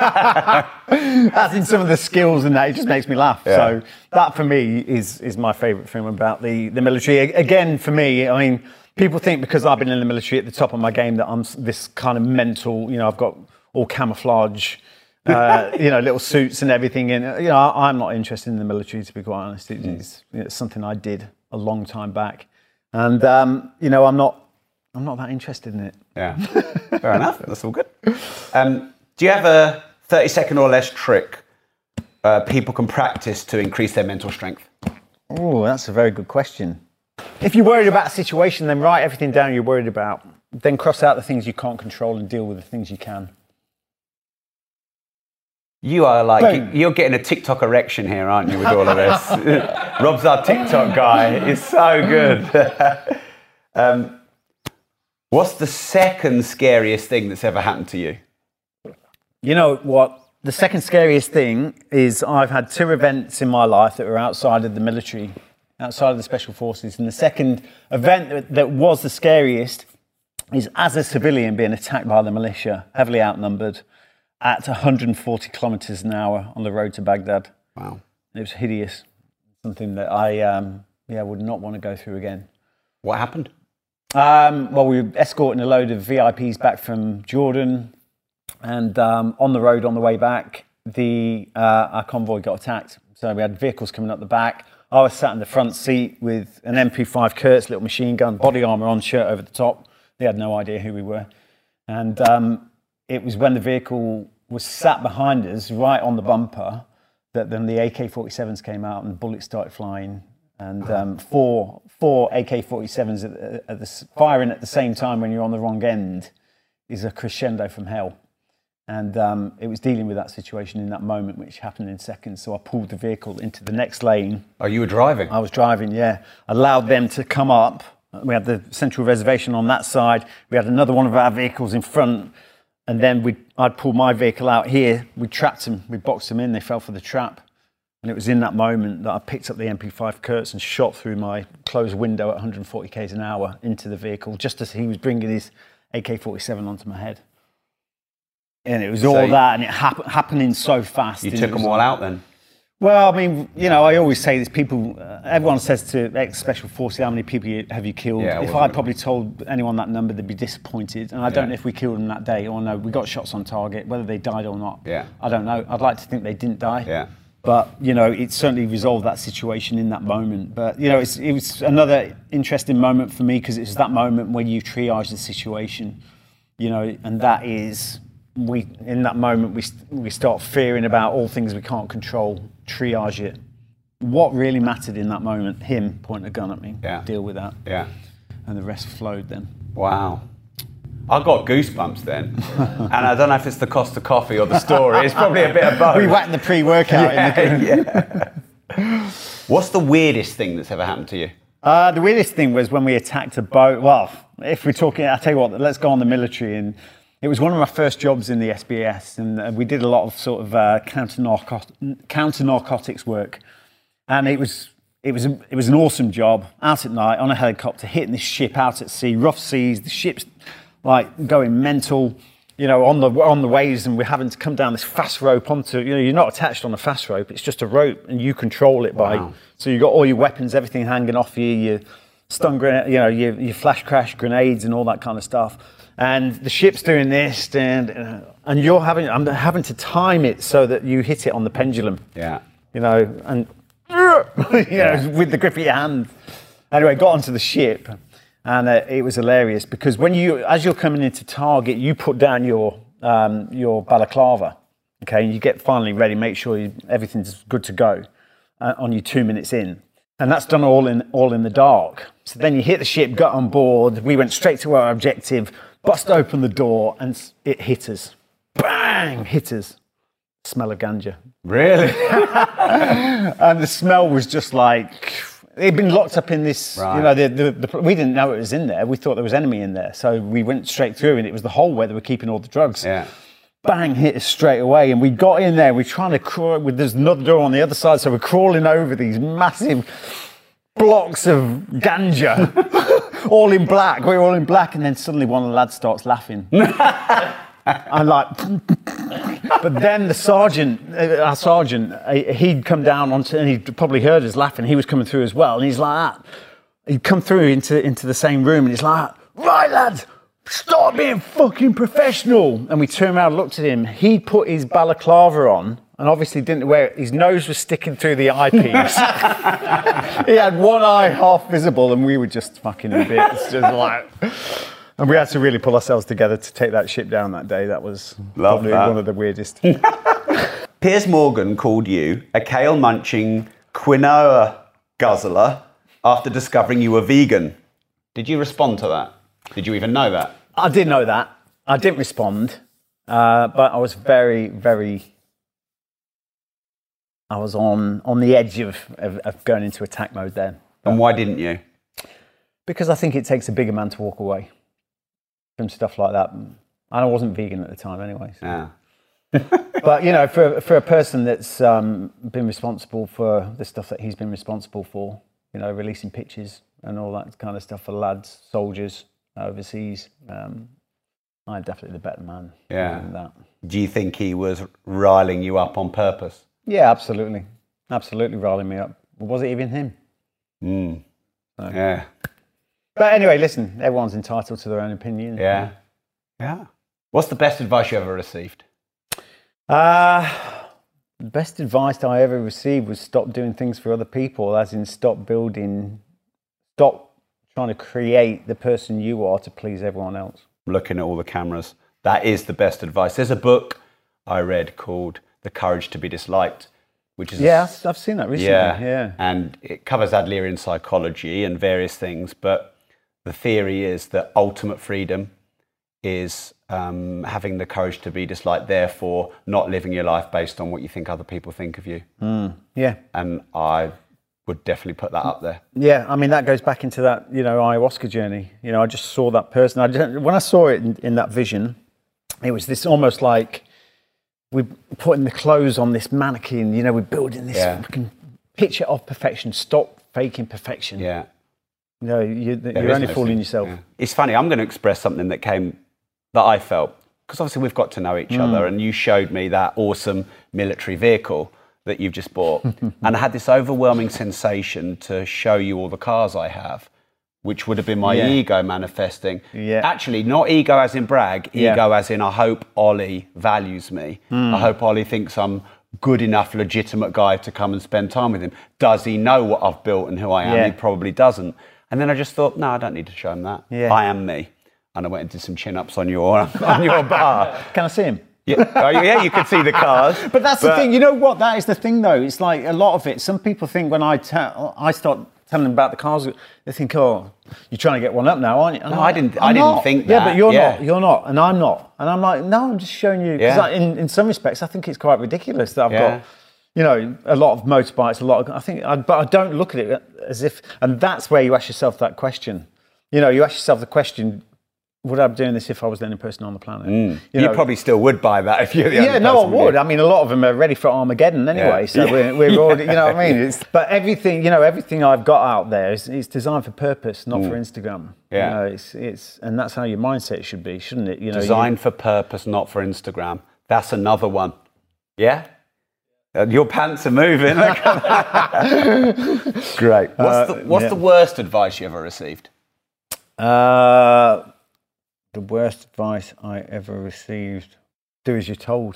As in some of the skills and that, it just makes me laugh. Yeah. So that for me is is my favourite film about the, the military. Again, for me, I mean, people think because I've been in the military at the top of my game that I'm this kind of mental, you know, I've got all camouflage, uh, you know, little suits and everything. And, you know, I, I'm not interested in the military, to be quite honest. It, mm. it's, it's something I did a long time back. And, um, you know, I'm not, I'm not that interested in it. Yeah, fair enough. That's all good. Um, do you have a thirty second or less trick uh, people can practice to increase their mental strength? Oh, that's a very good question. If you're worried about a situation, then write everything down you're worried about. Then cross out the things you can't control and deal with the things you can. You are like, Boom. You're getting a TikTok erection here, aren't you, with all of this? Rob's our TikTok guy. It's so good. um, what's the second scariest thing that's ever happened to you? You know what? The second scariest thing is I've had two events in my life that were outside of the military, outside of the Special Forces. And the second event that, that was the scariest is as a civilian being attacked by the militia, heavily outnumbered, at one hundred forty kilometres an hour on the road to Baghdad. Wow. It was hideous. Something that I um, yeah, would not want to go through again. What happened? Um, well, we were escorting a load of V I Ps back from Jordan. And um, on the road, on the way back, the uh, our convoy got attacked. So we had vehicles coming up the back. I was sat in the front seat with an M P five Kurtz, little machine gun, body armour on, shirt over the top. They had no idea who we were. And um, it was when the vehicle was sat behind us, right on the bumper, that then the A K forty-sevens came out and bullets started flying. And um, four, four A K forty-sevens at, at the, firing at the same time when you're on the wrong end is a crescendo from hell. And um, it was dealing with that situation in that moment, which happened in seconds. So I pulled the vehicle into the next lane. Oh, you were driving? I was driving, yeah. Allowed them to come up. We had the central reservation on that side. We had another one of our vehicles in front. And then we, I'd pulled my vehicle out here. We trapped them. We boxed them in. They fell for the trap. And it was in that moment that I picked up the M P five Kurtz and shot through my closed window at one hundred forty k's an hour into the vehicle, just as he was bringing his A K forty-seven onto my head. And it was all so that, and it hap- happening so fast. You took them all out then? Well, I mean, you know, I always say this, people, uh, everyone says to ex-Special Forces, how many people have you killed? Yeah, if I probably told anyone that number, they'd be disappointed. And I don't yeah. know if we killed them that day or no. We got shots on target, whether they died or not. Yeah. I don't know. I'd like to think they didn't die. Yeah. But, you know, it certainly resolved that situation in that moment. But, you know, it's, it was another interesting moment for me because it was that moment where you triage the situation, you know, and that is... We in that moment we we start fearing about all things we can't control, triage it. What really mattered in that moment? Him point a gun at me, yeah. deal with that, yeah, and the rest flowed then. Wow, I got goosebumps then, and I don't know if it's the cost of coffee or the story. It's probably a bit of both. We whacked the pre-workout. Yeah, in the yeah. What's the weirdest thing that's ever happened to you? Uh, the weirdest thing was when we attacked a boat. Well, if we're talking, I'll tell you what. Let's go on the military and. It was one of my first jobs in the S B S, and we did a lot of sort of uh, counter-narcot- counter-narcotics work. And it was it was a, it was an awesome job, out at night on a helicopter, hitting this ship out at sea, rough seas, the ship's like going mental. you know, on the on the waves, and we're having to come down this fast rope onto, you know, you're not attached on a fast rope, it's just a rope, and you control it by, wow. So you've got all your weapons, everything hanging off you, your stun grenade, you know, your, your flash crash grenades and all that kind of stuff. And the ship's doing this, and and you're having, I'm having to time it so that you hit it on the pendulum. Yeah. You know, and you know, yeah. with the grip of your hand. Anyway, got onto the ship, and uh, it was hilarious because when you, as you're coming into target, you put down your um, your balaclava, okay, and you get finally ready, make sure you, everything's good to go uh, on your two minutes in, and that's done all in all in the dark. So then you hit the ship, got on board, we went straight to our objective, bust open the door, and it hit us, bang, hit us. Smell of ganja. Really? And the smell was just like. It'd been locked up in this, right. you know, the, the, the, we didn't know it was in there. We thought there was enemy in there. So we went straight through, and it was the hole where they were keeping all the drugs. Yeah. Bang, hit us straight away. And we got in there. We're trying to crawl, with, there's another door on the other side. So we're crawling over these massive blocks of ganja, all in black. We're all in black. And then suddenly one of the lads starts laughing. I'm like, but then the sergeant, our sergeant, he'd come down onto, and he'd probably heard us laughing. He was coming through as well, and he's like that. He'd come through into into the same room, and he's like, right, lads, stop being fucking professional. And we turned around and looked at him. He put his balaclava on, and obviously didn't wear it. His nose was sticking through the eyepiece. He had one eye half visible, and we were just fucking in bits, just like. And we had to really pull ourselves together to take that ship down that day. That was Love probably that. one of the weirdest. Piers Morgan called you a kale-munching quinoa guzzler after discovering you were vegan. Did you respond to that? Did you even know that? I did know that. I didn't respond, uh, but I was very, very... I was on, on the edge of, of, of going into attack mode there. And why didn't you? Because I think it takes a bigger man to walk away from stuff like that. And I wasn't vegan at the time anyway. So. Yeah. But, you know, for for a person that's um, been responsible for the stuff that he's been responsible for, you know, releasing pictures and all that kind of stuff for lads, soldiers overseas, um, I'm definitely the better man. Yeah. Than that. Do you think he was riling you up on purpose? Yeah, absolutely. Absolutely riling me up. Was it even him? Mm. So. Yeah. But anyway, listen, everyone's entitled to their own opinion. Yeah. Yeah. What's the best advice you ever received? Uh, the best advice I ever received was stop doing things for other people, as in stop building, stop trying to create the person you are to please everyone else. Looking at all the cameras, that is the best advice. There's a book I read called The Courage to be Disliked, which is... Yeah, a, I've seen that recently. Yeah, yeah. And it covers Adlerian psychology and various things, but the theory is that ultimate freedom is um, having the courage to be disliked, therefore not living your life based on what you think other people think of you. Mm, yeah. And I would definitely put that up there. Yeah, I mean, that goes back into that, you know, ayahuasca journey. You know, I just saw that person. I just, when I saw it in, in that vision, it was this almost like we're putting the clothes on this mannequin, you know, we're building this yeah. fucking picture of perfection. Stop faking perfection. Yeah. No, you, you're only no fooling yourself. Yeah. It's funny, I'm going to express something that came, that I felt, because obviously we've got to know each mm. other, and you showed me that awesome military vehicle that you've just bought. And I had this overwhelming sensation to show you all the cars I have, which would have been my yeah. ego manifesting. Yeah. Actually, not ego as in brag, yeah. ego as in I hope Ollie values me. Mm. I hope Ollie thinks I'm good enough, legitimate guy to come and spend time with him. Does he know what I've built and who I am? Yeah. He probably doesn't. And then I just thought, no, I don't need to show him that. Yeah. I am me. And I went and did some chin-ups on your on your bar. Can I see him? Yeah, oh, yeah, you could see the cars. But that's but, the thing. You know what? That is the thing, though. It's like a lot of it. Some people think when I tell, I start telling them about the cars, they think, "Oh, you're trying to get one up now, aren't you?" And no, I, I didn't. I'm I didn't not. think that. Yeah, but you're yeah. not. You're not, and I'm not. And I'm like, no, I'm just showing you. Because yeah. in in some respects, I think it's quite ridiculous that I've yeah. got. You know, a lot of motorbikes, a lot of, I think, I, but I don't look at it as if, and that's where you ask yourself that question. You know, you ask yourself the question, would I be doing this if I was the only person on the planet? Mm. You, you know, probably still would buy that if you're the only yeah, person. no, I would. You? I mean, a lot of them are ready for Armageddon anyway, Yeah. so Yeah. we're, we're already, you know what I mean? It's, but everything, you know, everything I've got out there is, is designed for purpose, not mm. for Instagram. Yeah. You know, it's, it's, and that's how your mindset should be, shouldn't it? You know, designed you, for purpose, not for Instagram. That's another one. Yeah? Uh, your pants are moving. Great. What's, Uh, the, what's yeah. the worst advice you ever received? Uh, the worst advice I ever received: do as you're told.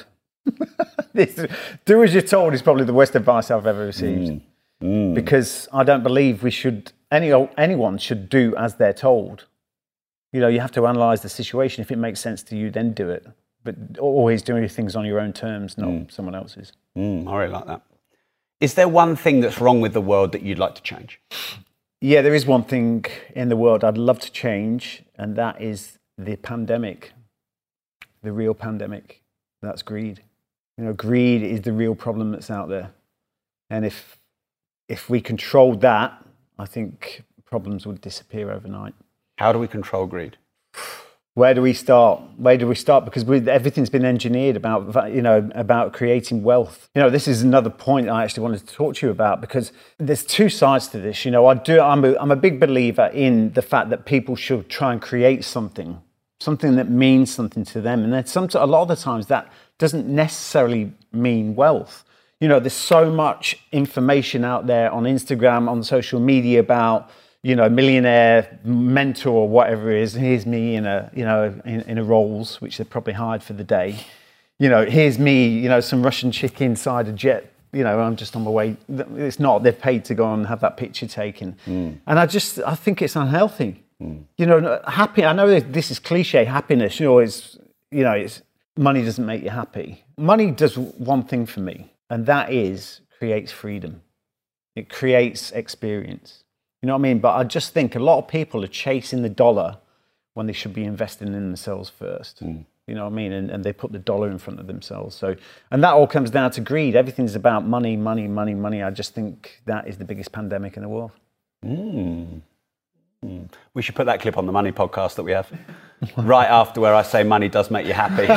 this, do as you're told is probably the worst advice I've ever received, Mm. Mm. because I don't believe we should any anyone should do as they're told. You know, you have to analyse the situation. If it makes sense to you, then do it. But always doing things on your own terms, not mm. someone else's. Mm, I really like that. Is there one thing that's wrong with the world that you'd like to change? Yeah, there is one thing in the world I'd love to change, and that is the pandemic, the real pandemic. That's greed. You know, greed is the real problem that's out there. And if if we controlled that, I think problems would disappear overnight. How do we control greed? Where do we start? Where do we start? Because we, everything's been engineered about, you know, about creating wealth. You know, this is another point I actually wanted to talk to you about, because there's two sides to this. You know, I do. I'm a, I'm a big believer in the fact that people should try and create something, something that means something to them. And then some, a lot of the times that doesn't necessarily mean wealth. You know, there's so much information out there on Instagram, on social media about, you know, millionaire mentor or whatever it is. Here's me in a, you know, in, in a Rolls, which they probably hired for the day. You know, here's me, you know, some Russian chick inside a jet. You know, I'm just on my way. It's not. They're paid to go and have that picture taken. Mm. And I just, I think it's unhealthy. Mm. You know, happy. I know this is cliche. Happiness, you know, is, you know, it's money doesn't make you happy. Money does one thing for me, and that is creates freedom. It creates experience. You know what I mean? But I just think a lot of people are chasing the dollar when they should be investing in themselves first. Mm. You know what I mean? And, and they put the dollar in front of themselves. So, and that all comes down to greed. Everything's about money, money, money, money. I just think that is the biggest pandemic in the world. Mm. Mm. We should put that clip on the Money podcast that we have. Right after where I say money does make you happy.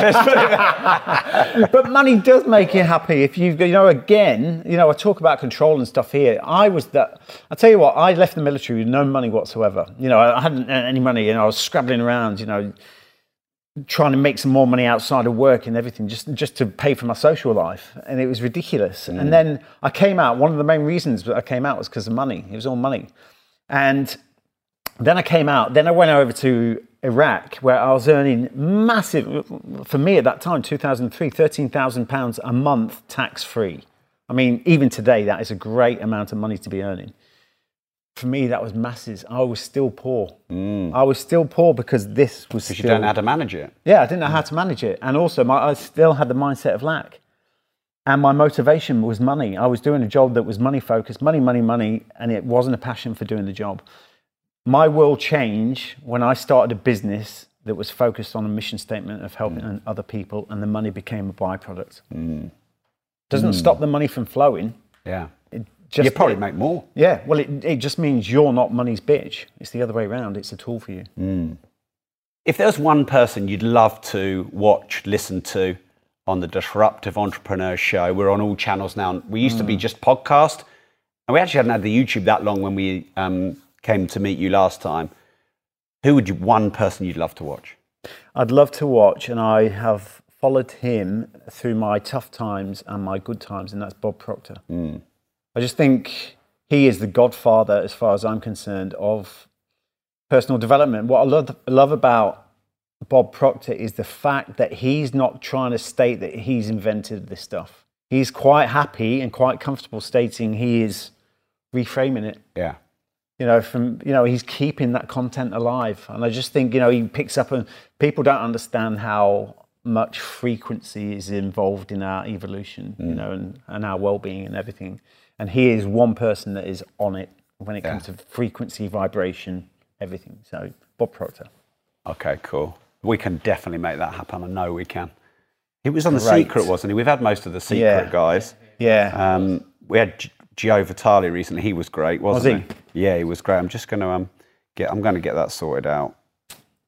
But money does make you happy if you, you know, again, you know, I talk about control and stuff here. I was that, I'll tell you what, I left the military with no money whatsoever. You know, I hadn't any money, and I was scrabbling around, you know, trying to make some more money outside of work and everything, just, just to pay for my social life. And it was ridiculous. Mm. And then I came out, one of the main reasons that I came out was because of money. It was all money. And then I came out, then I went over to Iraq, where I was earning massive, for me at that time, two thousand three, thirteen thousand pounds a month tax-free. I mean, even today, that is a great amount of money to be earning. For me, that was massive. I was still poor. Mm. I was still poor because this was Because still... you don't know how to manage it. Yeah, I didn't know how to manage it. And also, my, I still had the mindset of lack. And my motivation was money. I was doing a job that was money-focused, money, money, money, and it wasn't a passion for doing the job. My world changed when I started a business that was focused on a mission statement of helping mm. other people, and the money became a byproduct. Mm. Doesn't mm. stop the money from flowing. Yeah. It just, you probably it, make more. Yeah. Well, it, it just means you're not money's bitch. It's the other way around. It's a tool for you. Mm. If there was one person you'd love to watch, listen to on the Disruptive Entrepreneur Show, we're on all channels now. We used mm. to be just podcast, and we actually hadn't had the YouTube that long when we... Um, came to meet you last time. Who would you, one person you'd love to watch? I'd love to watch, and I have followed him through my tough times and my good times, and that's Bob Proctor. Mm. I just think he is the godfather, as far as I'm concerned, of personal development. What I love, love about Bob Proctor is the fact that he's not trying to state that he's invented this stuff. He's quite happy and quite comfortable stating he is reframing it. Yeah. You know, from, you know, he's keeping that content alive. And I just think, you know, he picks up, and people don't understand how much frequency is involved in our evolution, mm. you know, and, and our well-being and everything. And he is one person that is on it when it comes yeah. to frequency, vibration, everything. So, Bob Proctor. Okay, cool. We can definitely make that happen. I know we can. He was on The Great. Secret, wasn't he? We've had most of The Secret yeah. guys. Yeah. Um, we had G- Gio Vitale recently. He was great, wasn't was he? he? Yeah, he was great. I'm just going to um get. I'm going to get that sorted out.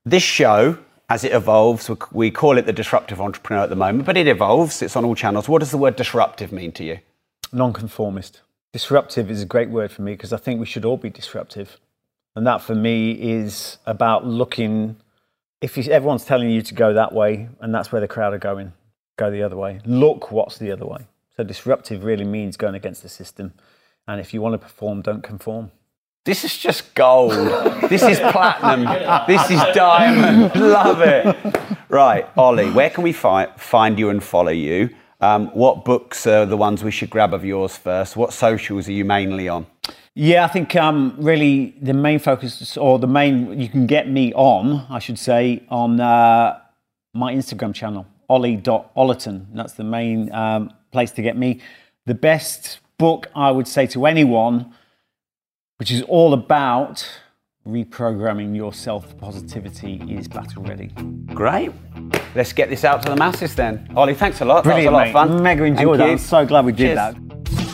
This show, as it evolves, we call it the Disruptive Entrepreneur at the moment, but it evolves. It's on all channels. What does the word disruptive mean to you? Nonconformist. Disruptive is a great word for me because I think we should all be disruptive. And that for me is about looking, if you, everyone's telling you to go that way and that's where the crowd are going, go the other way. Look what's the other way. So disruptive really means going against the system. And if you want to perform, don't conform. This is just gold. This is platinum. This is diamond. Love it. Right, Ollie, where can we fi- find you and follow you? Um, what books are the ones we should grab of yours first? What socials are you mainly on? Yeah, I think um, really the main focus, or the main, you can get me on, I should say, on uh, my Instagram channel, ollie dot ollerton. That's the main um, place to get me. The best book I would say to anyone, which is all about reprogramming your self-positivity, is Battle Ready. Great. Let's get this out to the masses then. Ollie, thanks a lot. Brilliant, that was a lot of fun. Mega enjoyed that. I'm so glad we did Cheers. that.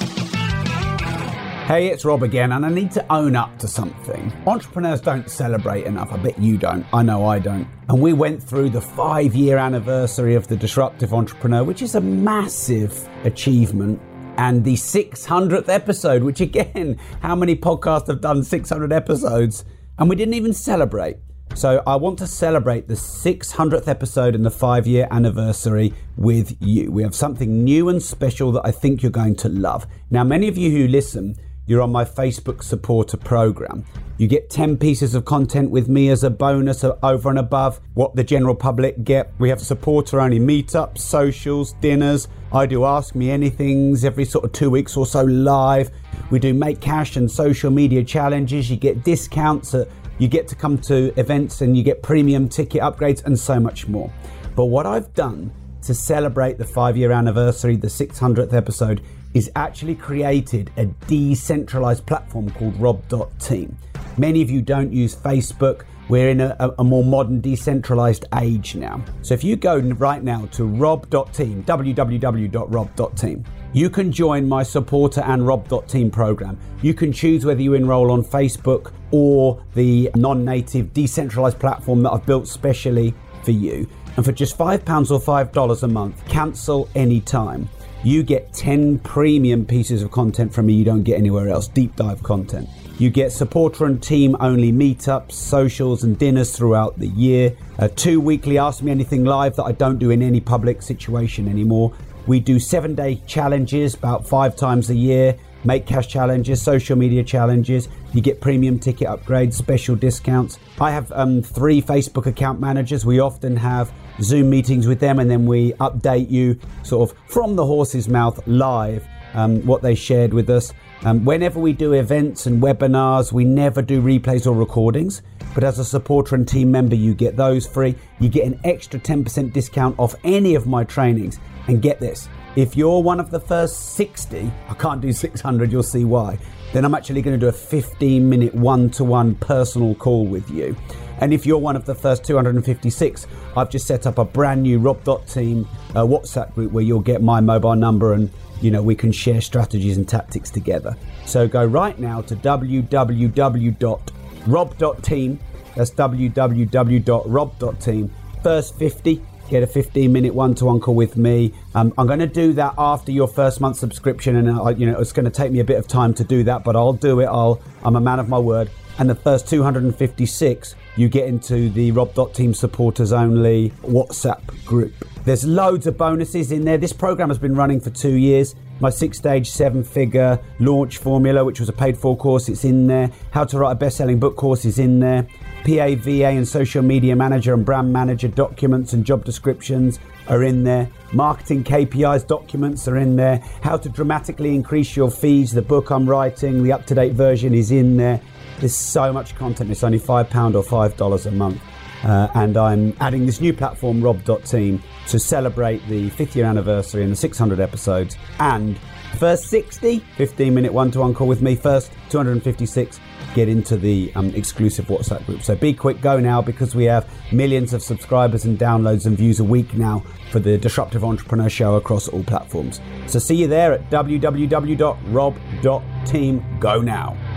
Hey, it's Rob again, and I need to own up to something. Entrepreneurs don't celebrate enough. I bet you don't. I know I don't. And we went through the five-year anniversary of the Disruptive Entrepreneur, which is a massive achievement, and the six hundredth episode, which again, how many podcasts have done six hundred episodes? And we didn't even celebrate. So I want to celebrate the six hundredth episode and the five-year anniversary with you. We have something new and special that I think you're going to love. Now, many of you who listen, you're on my Facebook supporter program. You get ten pieces of content with me as a bonus over and above what the general public get. We have supporter-only meetups, socials, dinners. I do Ask Me Anythings every sort of two weeks or so live. We do Make Cash and social media challenges. You get discounts. Uh, you get to come to events and you get premium ticket upgrades and so much more. But what I've done to celebrate the five-year anniversary, the six hundredth episode, is actually created a decentralized platform called rob dot team. Many of you don't use Facebook. We're in a, a more modern decentralized age now. So if you go right now to rob dot team, w w w dot rob dot team, you can join my supporter and rob dot team program. You can choose whether you enroll on Facebook or the non-native decentralized platform that I've built specially for you. And for just five pounds or five dollars a month, cancel anytime. You get ten premium pieces of content from me you don't get anywhere else, deep dive content. You get supporter and team only meetups, socials and dinners throughout the year. Uh, two weekly Ask Me Anything live that I don't do in any public situation anymore. We do seven day challenges about five times a year, Make Cash challenges, social media challenges. You get premium ticket upgrades, special discounts. I have um, three Facebook account managers. We often have Zoom meetings with them and then we update you sort of from the horse's mouth live um, what they shared with us. Um, whenever we do events and webinars, we never do replays or recordings, but as a supporter and team member, you get those free. You get an extra ten percent discount off any of my trainings. And get this, if you're one of the first sixty, I can't do six hundred, you'll see why, then I'm actually going to do a fifteen minute one-to-one personal call with you. And if you're one of the first two hundred fifty-six, I've just set up a brand new rob dot team uh, WhatsApp group where you'll get my mobile number and, you know, we can share strategies and tactics together. So go right now to w w w dot rob dot team. That's w w w dot rob dot team. First fifty, get a fifteen minute one-to-one call with me. Um, I'm going to do that after your first month subscription, and uh, you know it's going to take me a bit of time to do that, but I'll do it. I'll. I'm a man of my word. And the first two hundred fifty-six, you get into the rob dot team supporters only WhatsApp group. There's loads of bonuses in there. This program has been running for two years. My six-stage, seven-figure launch formula, which was a paid-for course, it's in there. How to write a best-selling book course is in there. P A, V A and social media manager and brand manager documents and job descriptions are in there. Marketing K P Is documents are in there. How to dramatically increase your fees, the book I'm writing, the up-to-date version is in there. There's so much content. It's only five pounds or five dollars a month. Uh, and I'm adding this new platform, rob dot team, to celebrate the fifth year anniversary and the six hundred episodes. And first sixty, fifteen minute one-to-one call with me. First two hundred fifty-six, get into the um, exclusive WhatsApp group. So be quick, go now, because we have millions of subscribers and downloads and views a week now for the Disruptive Entrepreneur Show across all platforms. So see you there at w w w dot rob dot team. Go now.